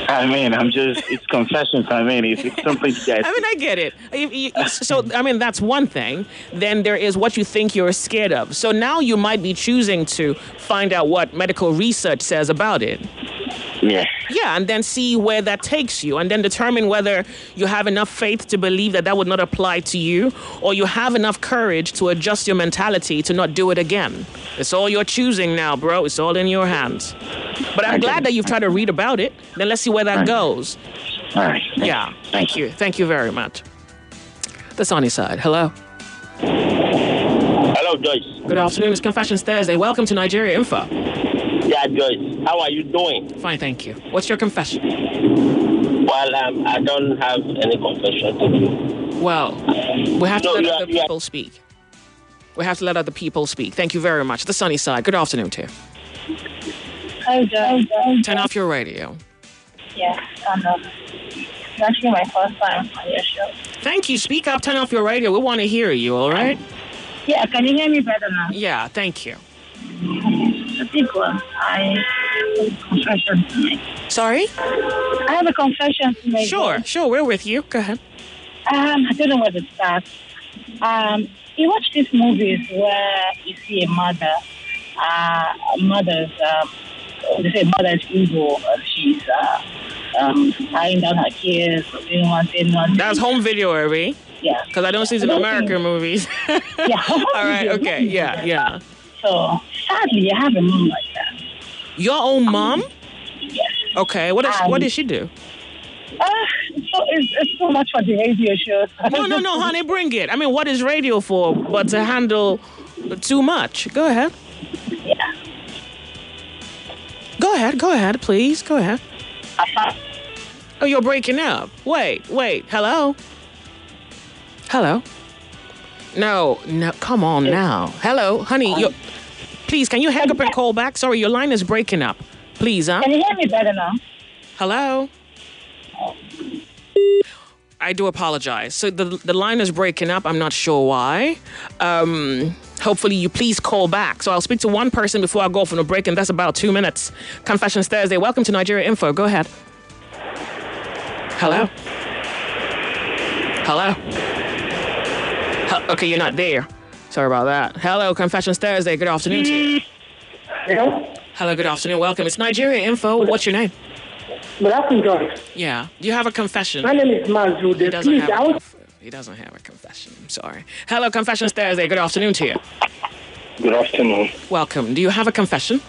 I mean, it's confessions. I mean, it's something you guys. I mean, I get it. So, I mean, that's one thing. Then there is what you think you're scared of. So now you might be choosing to find out what medical research says about it. Yeah. Yeah, and then see where that takes you, and then determine whether you have enough faith to believe that would not apply to you, or you have enough courage to adjust your mentality to not do it again. It's all you're choosing now, bro. It's all in your hands. But I'm glad that you've tried to read about it. Then let's see where that goes. All right. Yeah. Thank you. Thank you very much. The sunny side. Hello. Hello, Joyce. Good afternoon. It's Confessions Thursday. Welcome to Nigeria Info. Yeah, Joyce. How are you doing? Fine, thank you. What's your confession? Well, I don't have any confession to do. Well, we have to let other people speak. We have to let other people speak. Thank you very much. The sunny side. Good afternoon to you. Hi, Joyce. Turn off your radio. Yeah, it's actually my first time on your show. Thank you. Speak up. Turn off your radio. We want to hear you, all right? Yeah, can you hear me better now? Yeah, thank you. The big one. I have a confession to make. Sorry? I have a confession to make. Sure, we're with you. Go ahead. I don't know where to start. You watch these movies where you see a mother, they say mother is evil, she's tying down her kids, doing one thing. That's home video, Irby. Yeah. Because I don't see it in American movies. Yeah. All right, okay, yeah. So, sadly, I have a mom like that. Your own mom? Yes. Okay, what does she do? It's so much for the radio shows. No, honey, bring it. I mean, what is radio for but to handle too much? Go ahead. Yeah. Go ahead, please. Go ahead. Oh, you're breaking up. Wait. Hello? No, come on now. Hello, honey. Please, can you hang up and call back? Sorry, your line is breaking up. Please, huh? Can you hear me better now? Hello? I do apologize. So the line is breaking up. I'm not sure why. Hopefully you please call back. So I'll speak to one person before I go for a break, and that's about 2 minutes. Confessions Thursday. Welcome to Nigeria Info. Go ahead. Hello? Okay, you're not there. Sorry about that. Hello, Confessions Thursday. Good afternoon to you. Hello, good afternoon. Welcome. It's Nigeria Info. What's your name? Good afternoon, John. Yeah. Do you have a confession? My name is Mazu. He doesn't have a confession. I'm sorry. Hello, Confessions Thursday. Good afternoon to you. Good afternoon. Welcome. Do you have a confession?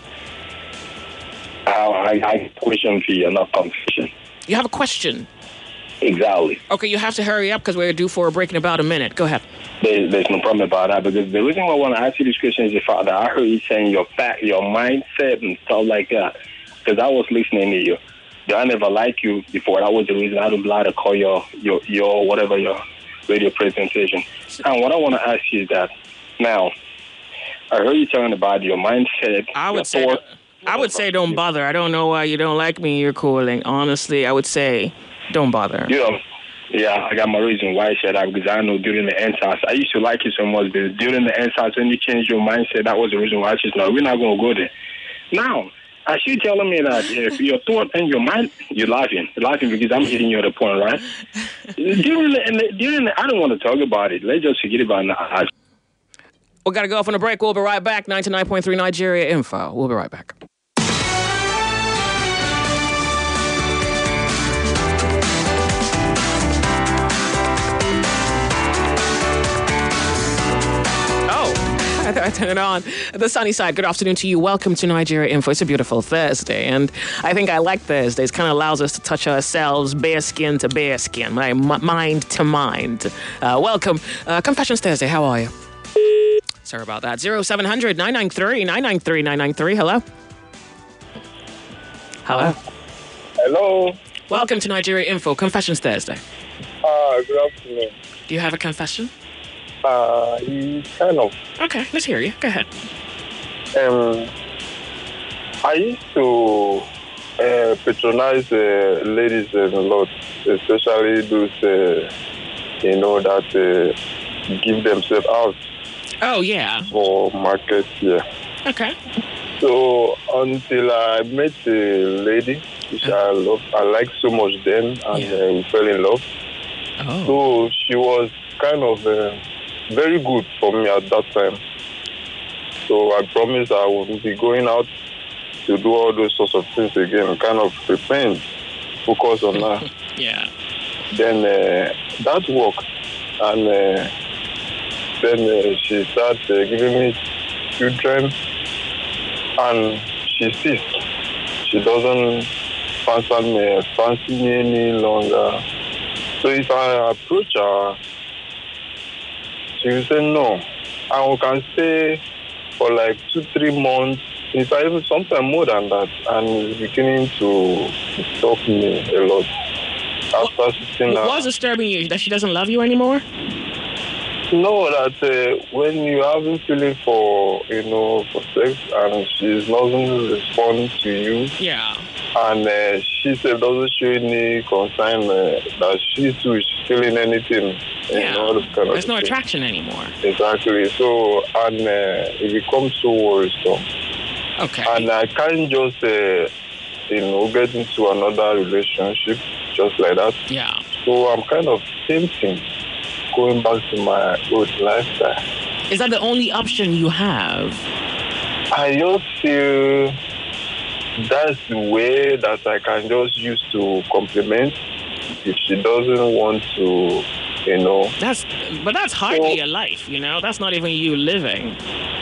I have a question for you, not confession. You have a question? Exactly. Okay, you have to hurry up because we're due for a break in about a minute. Go ahead. There's no problem about that, because the reason why I want to ask you this question is the fact that I heard you saying your mindset and stuff like that, because I was listening to you. I never liked you before. That was the reason I don't bother to call your whatever your radio presentation. And what I want to ask you is that now, I heard you talking about your mindset. I would say don't bother. I don't know why you don't like me. You're calling. Honestly, I would say don't bother. Yeah, I got my reason why I said that, because I know during the NSAS, I used to like you so much, but during the NSAS, when you changed your mindset, that was the reason why I said, no, we're not going to go there. Now, as you telling me that if your thought and your mind, you're laughing because I'm hitting you at a point, right? during the, I don't want to talk about it. Let's just forget about it. We got to go off on a break. We'll be right back. 99.3 Nigeria Info. We'll be right back. I turn it on. The sunny side. Good afternoon to you. Welcome to Nigeria Info. It's a beautiful Thursday, and I think I like Thursdays. Kind of allows us to touch ourselves bare skin to bare skin, right? Mind to mind. Welcome. Confessions Thursday. How are you? Sorry about that. 0700 993 993 993. Hello. Hello. Welcome to Nigeria Info. Confessions Thursday. Good afternoon. Do you have a confession? Kind of. Okay, let's hear you. Go ahead. I used to patronize ladies a lot, especially those, that give themselves out. Oh, yeah. For market, yeah. Okay. So until I met a lady. which I liked so much then, and we fell in love. Oh. So she was kind of very good for me at that time. So I promised I wouldn't be going out to do all those sorts of things again, kind of preparing, focus on her. Yeah. Then that worked, and then she started giving me children, and she ceased. She doesn't fancy me any longer. So if I approach her, she will say no. And we can stay for like 2-3 months, in fact, even sometimes more than that, and it's beginning to stop me a lot. After sitting down. What's disturbing you? That she doesn't love you anymore? No, that when you having feeling for for sex and she doesn't respond to you. Yeah. And she said doesn't show any concern that she too is feeling anything. Yeah. This kind of There's no thing. attraction anymore. Exactly. So and it becomes so worrisome. Okay. And I can't just get into another relationship just like that. Yeah. So I'm kind of thinking going back to my old lifestyle. Is that the only option you have? I just feel that's the way that I can just use to compliment if she doesn't want to, That's hardly a life, That's not even you living.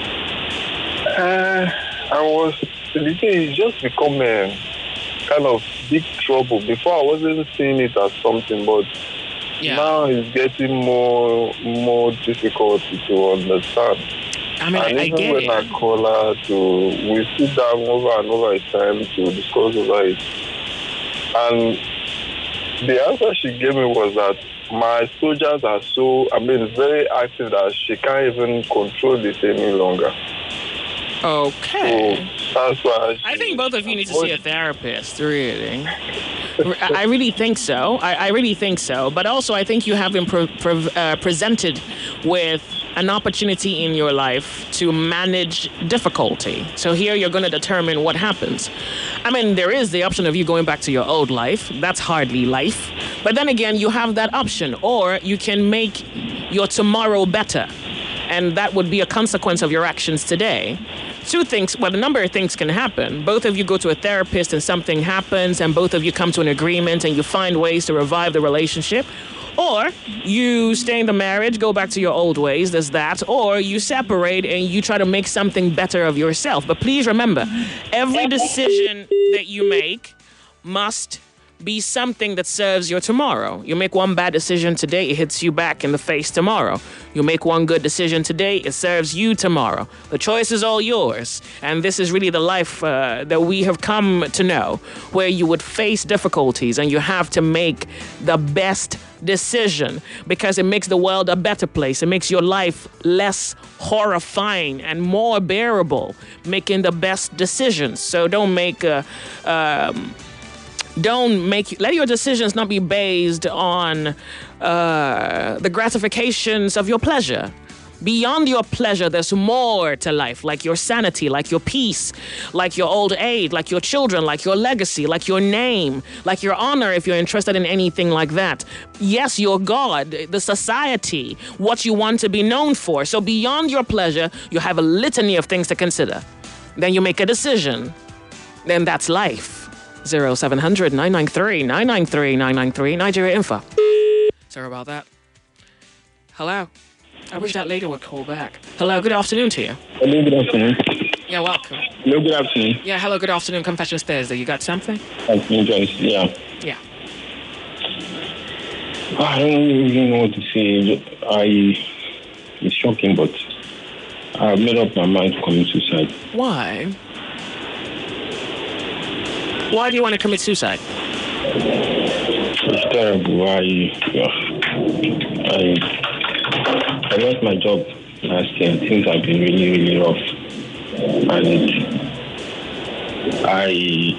It's just become a kind of big trouble. Before I wasn't seeing it as something, but now it's getting more difficult to understand. I mean, and I even get when it. I call her we sit down over and over a time to discuss over it. And the answer she gave me was that my soldiers are very active that she can't even control this any longer. Okay. So that's why I think both of you need to see a therapist, really. I really think so. I really think so. But also, I think you have been presented with an opportunity in your life to manage difficulty. So here you're going to determine what happens. I mean, there is the option of you going back to your old life. That's hardly life. But then again, you have that option. Or you can make your tomorrow better. And that would be a consequence of your actions today. A number of things can happen. Both of you go to a therapist and something happens, and both of you come to an agreement and you find ways to revive the relationship. Or you stay in the marriage, go back to your old ways, there's that. Or you separate and you try to make something better of yourself. But please remember, every decision that you make must be something that serves your tomorrow. You make one bad decision today, it hits you back in the face tomorrow. You make one good decision today, it serves you tomorrow. The choice is all yours. And this is really the life that we have come to know, where you would face difficulties and you have to make the best decision because it makes the world a better place. It makes your life less horrifying and more bearable, making the best decisions. So let your decisions not be based on the gratifications of your pleasure. Beyond your pleasure, there's more to life, like your sanity, like your peace, like your old age, like your children, like your legacy, like your name, like your honor if you're interested in anything like that. Yes, your God, the society, what you want to be known for. So beyond your pleasure, you have a litany of things to consider. Then you make a decision. Then that's life. 0700 993 993 993 Nigeria Info. Sorry about that. Hello. I wish that lady would call back. Hello, good afternoon to you. Hello, good afternoon. Yeah, welcome. Hello, good afternoon. Yeah, hello, good afternoon. Confessions Thursday. You got something? Afternoon, Joyce. Yeah. Yeah. I don't really know what to say. It's shocking, but I've made up my mind to commit suicide. Why? Why do you want to commit suicide? It's terrible. I lost my job last year. Things have been really, really rough. And I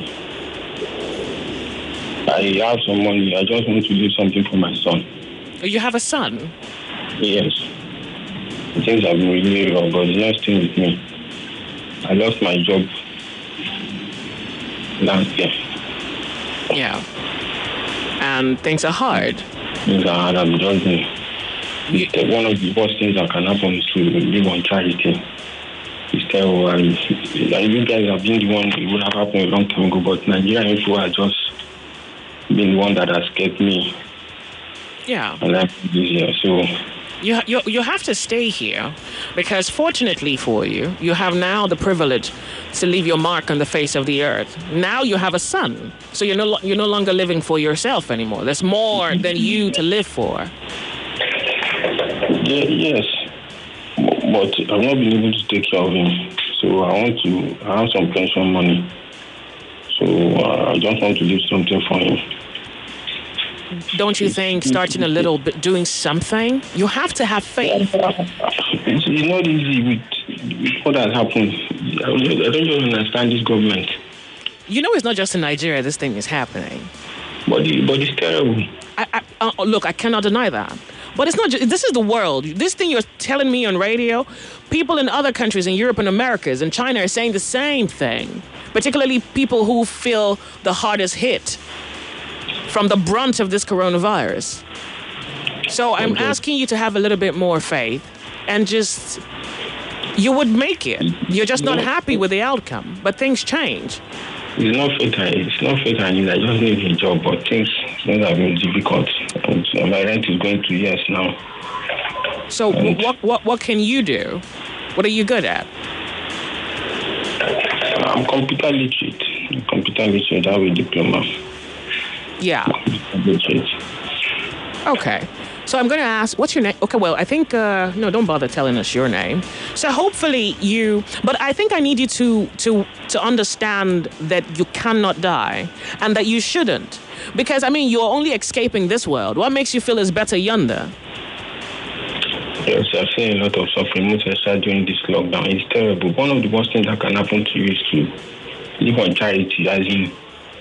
have some money. I just want to do something for my son. You have a son? Yes. Things have been really, really rough, but he's not staying with me. I lost my job last year. Yeah. And things are hard. Things are hard. I'm just one of the worst things that can happen is to live on charity. It's terrible. And you guys have been the one who would have happened a long time ago, but Nigerian info has just been the one that has kept me. Yeah. Alive this year. So you have to stay here because fortunately for you, you have now the privilege to leave your mark on the face of the earth. Now you have a son, so you're no longer living for yourself anymore. There's more than you to live for. Yes, but I've not been able to take care of him. So I have some pension money. So I just want to leave something for him. Don't you think starting a little bit, doing something? You have to have faith. It's not easy with what has happened. I don't just understand this government. You know, it's not just in Nigeria this thing is happening. But it's terrible. Look, I cannot deny that. But it's not just, this is the world. This thing you're telling me on radio, people in other countries in Europe and Americas and China are saying the same thing. Particularly people who feel the hardest hit from the brunt of this coronavirus. So I'm asking you to have a little bit more faith and just, you would make it. You're just not happy with the outcome, but things change. It's not faith I need. I just need a job, but things have been difficult. And my rent is going to years now. So what can you do? What are you good at? I'm computer literate. I have a diploma. Yeah. Okay. So I'm going to ask, what's your name? Okay, well, I think, no, don't bother telling us your name. So hopefully but I think I need you to understand that you cannot die and that you shouldn't. Because, I mean, you're only escaping this world. What makes you feel is better yonder? Yes, I've seen a lot of suffering, most especially during this lockdown. It's terrible. One of the worst things that can happen to you is to live on charity, as in,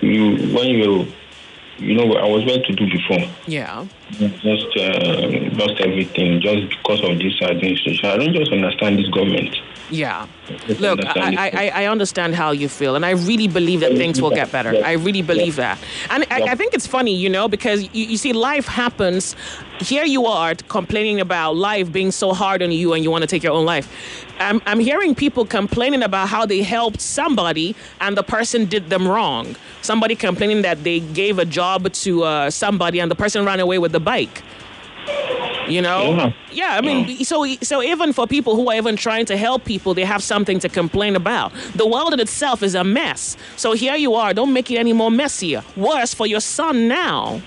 I was well to do before. Yeah. Just lost everything just because of this administration. I don't just understand this government. Yeah. Look, I understand how you feel, and I really believe that things will get better. I really believe that. And I think it's funny, because you see, life happens. Here you are complaining about life being so hard on you and you want to take your own life. I'm hearing people complaining about how they helped somebody and the person did them wrong. Somebody complaining that they gave a job to somebody and the person ran away with the bike. Yeah, I mean, so even for people who are even trying to help people, they have something to complain about. The world in itself is a mess. So here you are. Don't make it any more messier. Worse for your son now.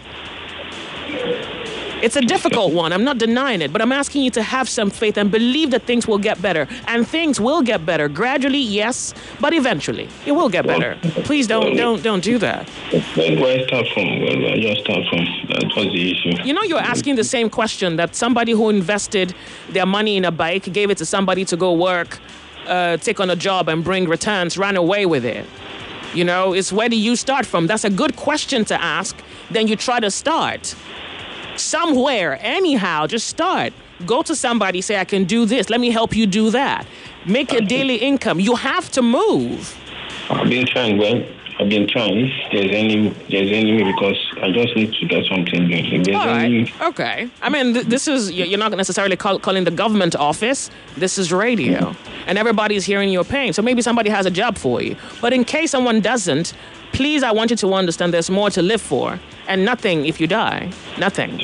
It's a difficult one. I'm not denying it, but I'm asking you to have some faith and believe that things will get better. And things will get better. Gradually, yes, but eventually it will get better. Please don't do that. Where do I start from? Where do I just start from? That was the issue. You're asking the same question that somebody who invested their money in a bike, gave it to somebody to go work, take on a job and bring returns, ran away with it. It's where do you start from? That's a good question to ask. Then you try to start. Somewhere, anyhow, just start. Go to somebody, say, I can do this. Let me help you do that. Make a daily income. You have to move. I've been trying. If there's any way, because I just need to get something done. All right. Okay. I mean, this is, you're not necessarily calling the government office. This is radio. And everybody's hearing your pain. So maybe somebody has a job for you. But in case someone doesn't, please, I want you to understand there's more to live for. And nothing if you die. Nothing.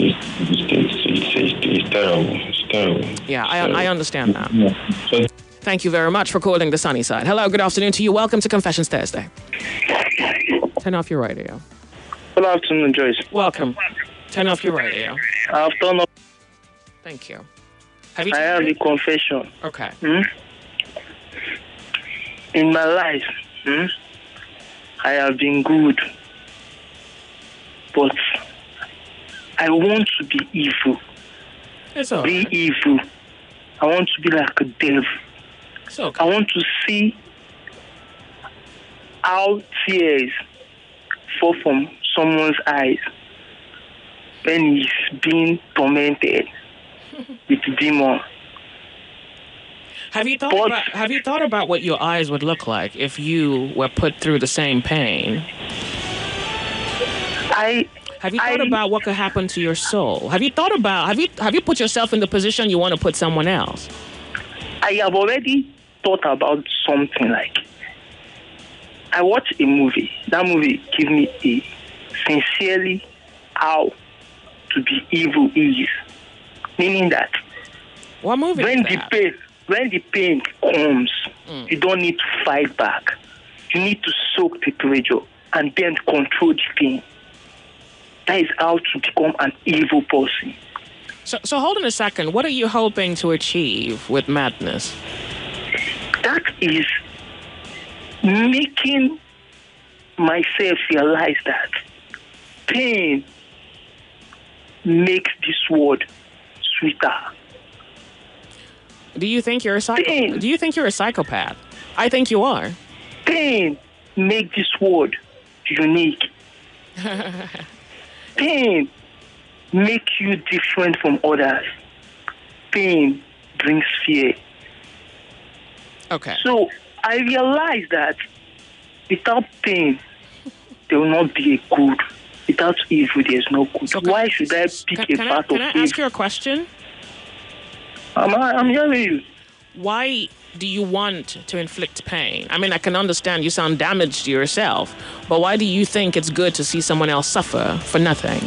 It's terrible. It's terrible. Yeah, I understand that. Yeah. Thank you very much for calling the sunny side. Hello, good afternoon to you. Welcome to Confessions Thursday. Turn off your radio. Good afternoon, Joyce. Welcome. Turn off your radio. I've turned off. Thank you. I have a confession. Okay. In my life, I have been good. But I want to be evil. It's all right. Be evil. I want to be like a devil. It's okay. I want to see how tears fall from someone's eyes when he's being tormented with demon. Have you thought about what your eyes would look like if you were put through the same pain? Have you thought about what could happen to your soul? Have you thought about, have you put yourself in the position you want to put someone else? I have already thought about something like, I watched a movie. That movie gave me a sincerely how to be evil is. Meaning that what movie when the pain comes, you don't need to fight back. You need to soak the pressure and then control the pain. That is how to become an evil person. So hold on a second. What are you hoping to achieve with madness? That is making myself realize that pain makes this world sweeter. Do you think you're a psychopath? Do you think you're a psychopath? I think you are. Pain makes this world unique. Pain makes you different from others. Pain brings fear. Okay. So I realized that without pain, there will not be a good. Without evil, there is no good. So why should I pick a part of evil? Can I ask you a question? I'm hearing you. Why do you want to inflict pain? I mean, I can understand you sound damaged to yourself, but why do you think it's good to see someone else suffer for nothing?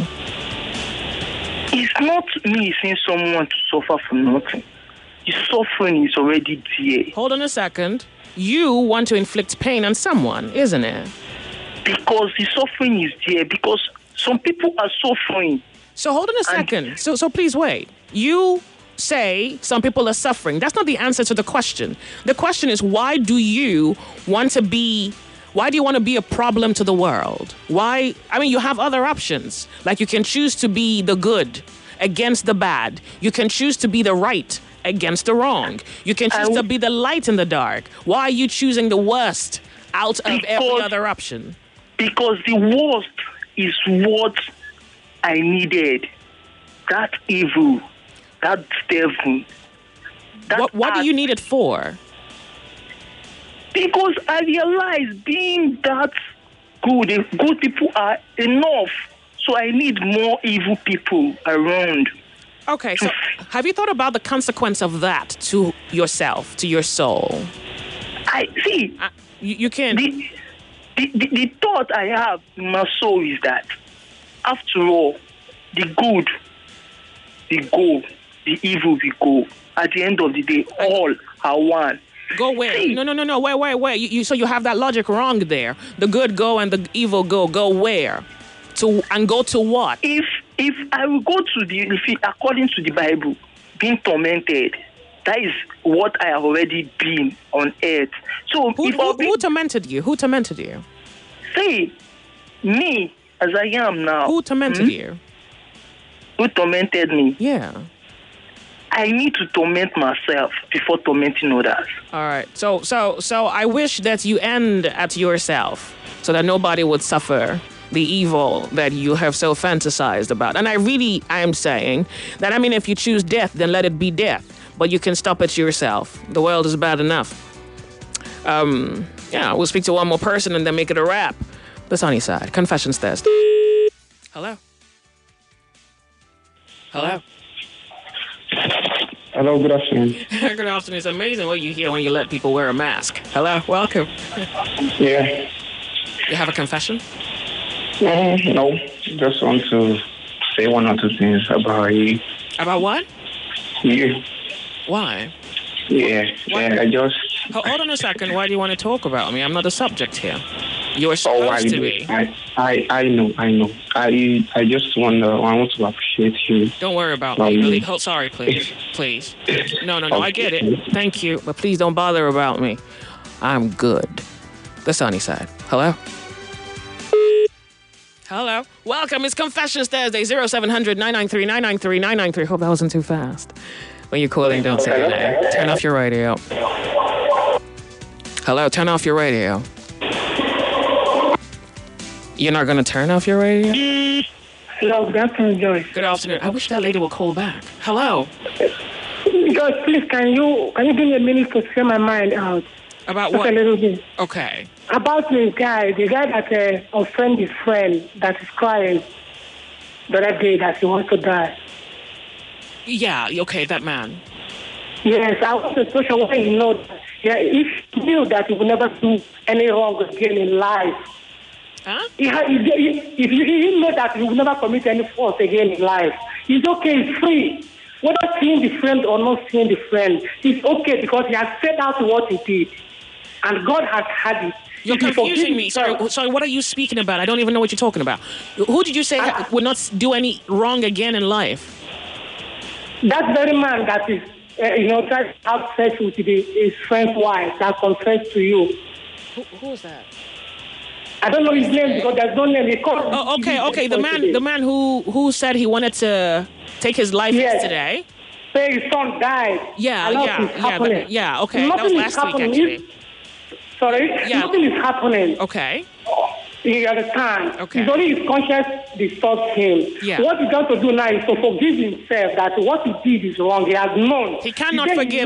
It's not me seeing someone to suffer for nothing. The suffering is already there. Hold on a second. You want to inflict pain on someone, isn't it? Because the suffering is there. Because some people are suffering. So hold on a second. So please wait. You say some people are suffering. That's not the answer to the question. The question is, why do you want to be a problem to the world? Why? I mean, you have other options. Like you can choose to be the good against the bad. You can choose to be the right against the wrong. You can choose to be the light in the dark. Why are you choosing the worst out of every other option? Because the worst is what I needed. That evil, that devil. What do you need it for? Because I realized being that good people are enough. So I need more evil people around. Okay, so have you thought about the consequence of that to yourself, to your soul? I see. You can't. The thought I have in my soul is that, after all, the good, the go, the evil, we go. At the end of the day, all are one. Go where? See, no. Wait. So you have that logic wrong there. The good go and the evil go. Go where? Go to what? If I will go to according to the Bible, being tormented, that is what I have already been on earth. So who tormented you? Who tormented you? See, me as I am now. Who tormented you? Who tormented me? Yeah. I need to torment myself before tormenting others. All right. So I wish that you end at yourself so that nobody would suffer the evil that you have so fantasized about. And I am saying that, I mean, if you choose death, then let it be death. But you can stop it yourself. The world is bad enough. We'll speak to one more person and then make it a wrap. The sunny side. Confessions Thursday. Hello. Hello. Hello, good afternoon. Good afternoon. It's amazing what you hear when you let people wear a mask. Hello, welcome. Yeah. You have a confession? No, just want to say one or two things about you. About what? You. Why? Yeah, I just... Hold on a second. Why do you want to talk about me? I'm not the subject here. You're supposed to be. I know. I just wonder, I want to appreciate you. Don't worry about me. Sorry, please. Please. No, okay. I get it. Thank you. But please don't bother about me. I'm good. The sunny side. Hello? Hello. Welcome. It's Confessions Thursday. 0700 993 993 993. Hope that wasn't too fast. When you're calling, don't say your name. Turn off your radio. Hello, turn off your radio. You're not going to turn off your radio? Hello, good afternoon, Joyce. Good afternoon. I wish that lady would call back. Hello. Joyce, please, can you give me a minute to clear my mind out? About Just what? a little bit. Okay. About the guy that offended his friend that is crying the other day that he wants to die. Yeah, okay, that man. Yes, I want to social where he know that, if he knew that he would never do any wrong again in life. Huh? If he know that he will never commit any fault again in life, he's okay, he's free. Whether seeing the friend or not seeing the friend, he's okay because he has set out what he did. And God has had it. You're confusing me. Sorry, what are you speaking about? I don't even know what you're talking about. Who did you say would not do any wrong again in life? That very man that is, trying to have sex with his friend's wife that confessed to you. Who is that? I don't know his name because there's no name. He called. Oh, okay. The man who said he wanted to take his life yesterday. Say his son died. Yeah. Okay. Nothing that was last week, actually. Sorry? Yeah. Nothing is happening. Okay. You understand? Okay. It's only his conscience disturbs him. Yeah. What he got to do now is to forgive himself that what he did is wrong. He has known. He cannot forgive.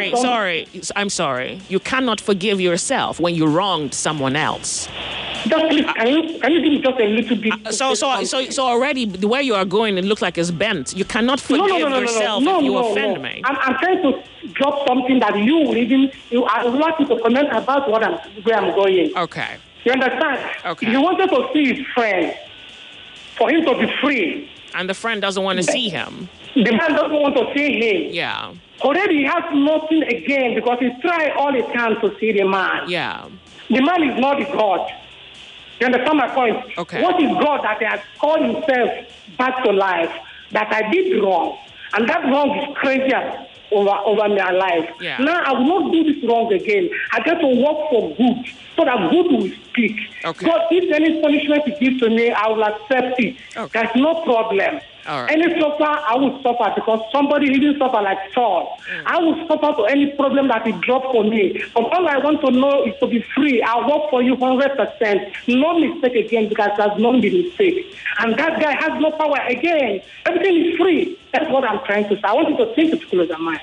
I'm sorry. You cannot forgive yourself when you wronged someone else. Just please, can you give me just a little bit? So already the way you are going, it looks like it's bent. You cannot forgive yourself if you offend me. I'm trying to drop something that you will even. I would like you to comment about where I'm going. Okay. You understand? Okay. He wanted to see his friend for him to be free. And the friend doesn't want to see him. The man doesn't want to see him. Yeah. Already he has nothing again because he's tried all he can to see the man. Yeah. The man is not God. You understand my point? Okay. What is God that he has called himself back to life? That I did wrong. And that wrong is crazier over my life. Yeah. Now I will not do this wrong again. I get to work for good so that good will speak. Okay. God, if any punishment you give to me, I will accept it. Okay. There's no problem. All right. Any suffer, I will suffer because somebody didn't suffer like Saul. I will suffer to any problem that he dropped for me. But all I want to know is to be free. I'll work for you 100%. No mistake again because there's no mistake. And that guy has no power again. Everything is free. That's what I'm trying to say. I want you to think it close your mind.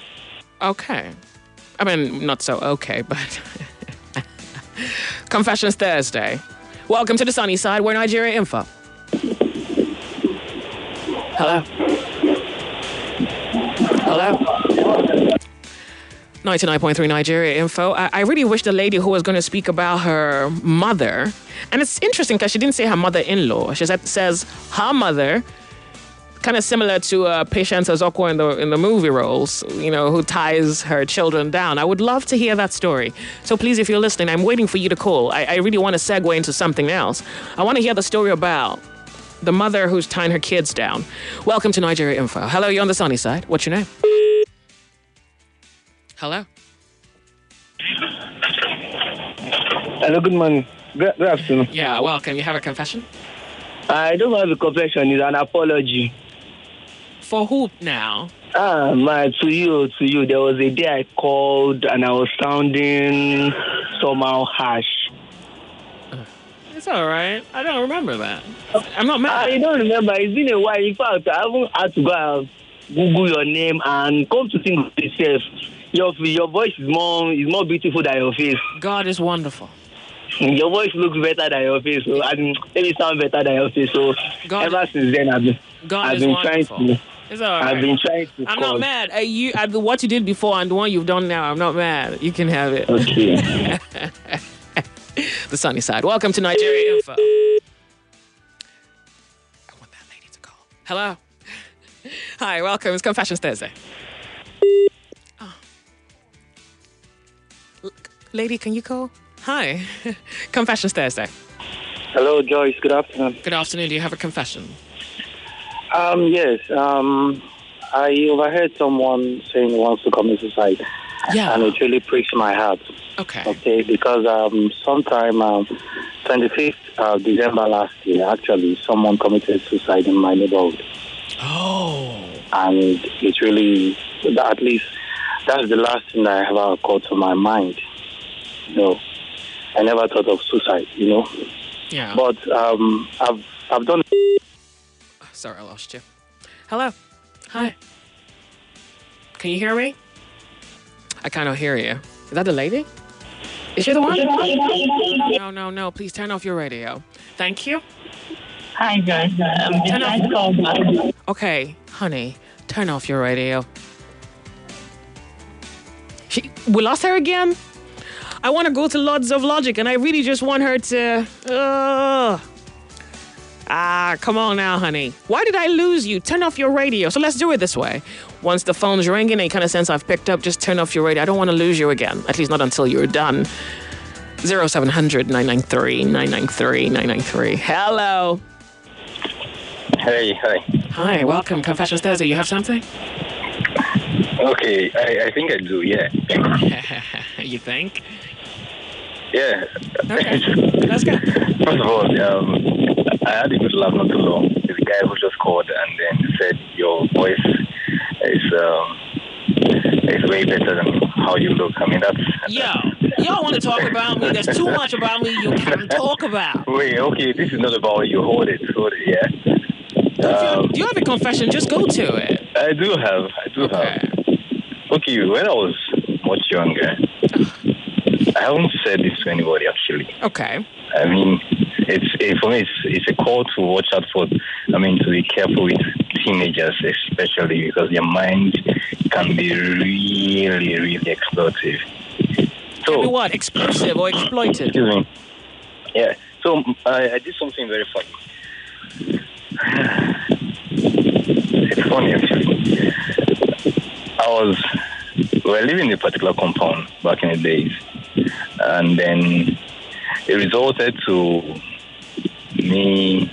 Okay. I mean, not so okay, but... Confessions Thursday. Welcome to the sunny side. We're Nigeria Info. Hello. Hello. 99.3 Nigeria Info. I really wish the lady who was going to speak about her mother, and it's interesting because she didn't say her mother-in-law. She says her mother, kind of similar to Patience Azokwo in the movie roles, who ties her children down. I would love to hear that story. So please, if you're listening, I'm waiting for you to call. I really want to segue into something else. I want to hear the story about the mother who's tying her kids down. Welcome to Nigeria Info. Hello, you're on the sunny side. What's your name? Hello? Hello, good morning. Good afternoon. Yeah, welcome. You have a confession? I don't have a confession. It's an apology. For who now? To you. There was a day I called and I was sounding somehow harsh. It's all right. I don't remember that. I'm not mad. I don't remember. It's been a while. In fact, I haven't had to go and Google your name and come to think of yourself. Your voice is more beautiful than your face. God is wonderful. Your voice looks better than your face. So maybe sound better than your face. So ever since then, I've been trying to. It's all right. I've been trying to. I'm not mad. What you did before and the one you've done now, I'm not mad. You can have it. Okay. The sunny side. Welcome to Nigeria Info. I want that lady to call. Hello. Hi, welcome. It's Confessions Thursday. Oh. Lady, can you call? Hi. Confessions Thursday. Hello, Joyce. Good afternoon. Good afternoon. Do you have a confession? Yes. I overheard someone saying he wants to commit suicide. Yeah. And it really pricks my heart. Okay. Because sometime 25th December last year, actually, someone committed suicide in my neighborhood. Oh. And it's really, at least, that's the last thing that ever occurred to my mind. I never thought of suicide, Yeah. But I've done. Sorry, I lost you. Hello. Hi. Can you hear me? I cannot hear you. Is that the lady? Is she the one? No. Please turn off your radio. Thank you. Hi, guys. Turn off. Okay, honey, turn off your radio. We lost her again? I want to go to Lords of Logic, and I really just want her to... come on now, honey. Why did I lose you? Turn off your radio. So let's do it this way. Once the phone's ringing and you kind of sense I've picked up, just turn off your radio. I don't want to lose you again. At least not until you're done. 0700-993-993-993. Hello. Hey, hi. Hi, welcome. Confessions Thursday. You have something? Okay, I think I do, yeah. You think? Yeah. Okay, let's go. First of all, I had a good laugh not too long. There's a guy who just called and then said your voice is way better than how you look. I mean, that's... Y'all want to talk about me? There's too much about me you can talk about. Wait, okay, this is not about you. Hold it, yeah. Do you have a confession? Just go to it. I do have. Okay, when I was much younger, I haven't said this to anybody actually. Okay. I mean, for me, it's a call to watch out for. I mean, to be careful with teenagers, especially because their mind can be really, really explosive. So, can be what? Explosive or exploited? Excuse me. Yeah. So I did something very funny. It's funny actually. We were living in a particular compound back in the days, and then it resulted to me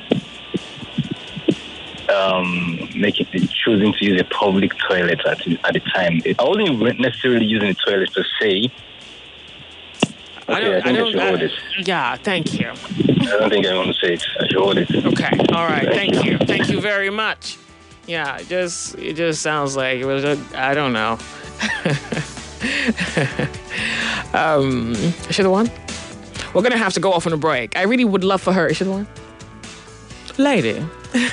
choosing to use a public toilet at the time. I wasn't necessarily using the toilet per se. Okay, I think I should hold it. Yeah, thank you. I don't think I want to say it. I should hold it. Okay, all right, thank you. Thank you very much. Yeah, it just sounds like it was I don't know. Is she the one? We're gonna have to go off on a break. I really would love for her. Is she the one? Lady.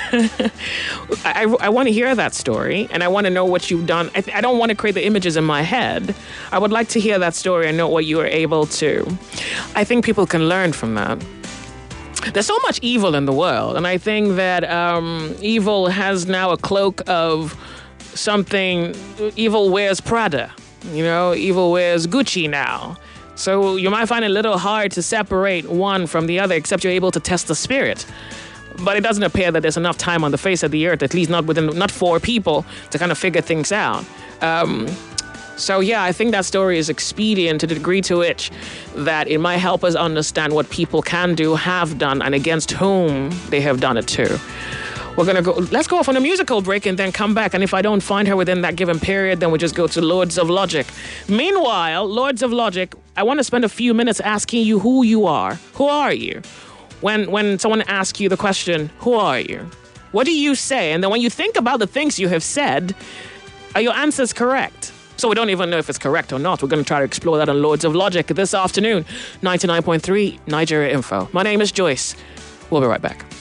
I want to hear that story, and I want to know what you've done. I don't want to create the images in my head. I would like to hear that story and know what you were able to. I think people can learn from that. There's so much evil in the world, and I think that evil has now a cloak of something. Evil wears Prada, evil wears Gucci now. So you might find it a little hard to separate one from the other, except you're able to test the spirit. But it doesn't appear that there's enough time on the face of the earth, at least not for people, to kind of figure things out. So yeah, I think that story is expedient to the degree to which that it might help us understand what people can do, have done, and against whom they have done it to. Let's go off on a musical break and then come back. And if I don't find her within that given period, then we just go to Lords of Logic. Meanwhile, Lords of Logic, I want to spend a few minutes asking you who you are. Who are you? When someone asks you the question, who are you? What do you say? And then when you think about the things you have said, are your answers correct? So we don't even know if it's correct or not. We're going to try to explore that on Lords of Logic this afternoon. 99.3 Nigeria Info. My name is Joyce. We'll be right back.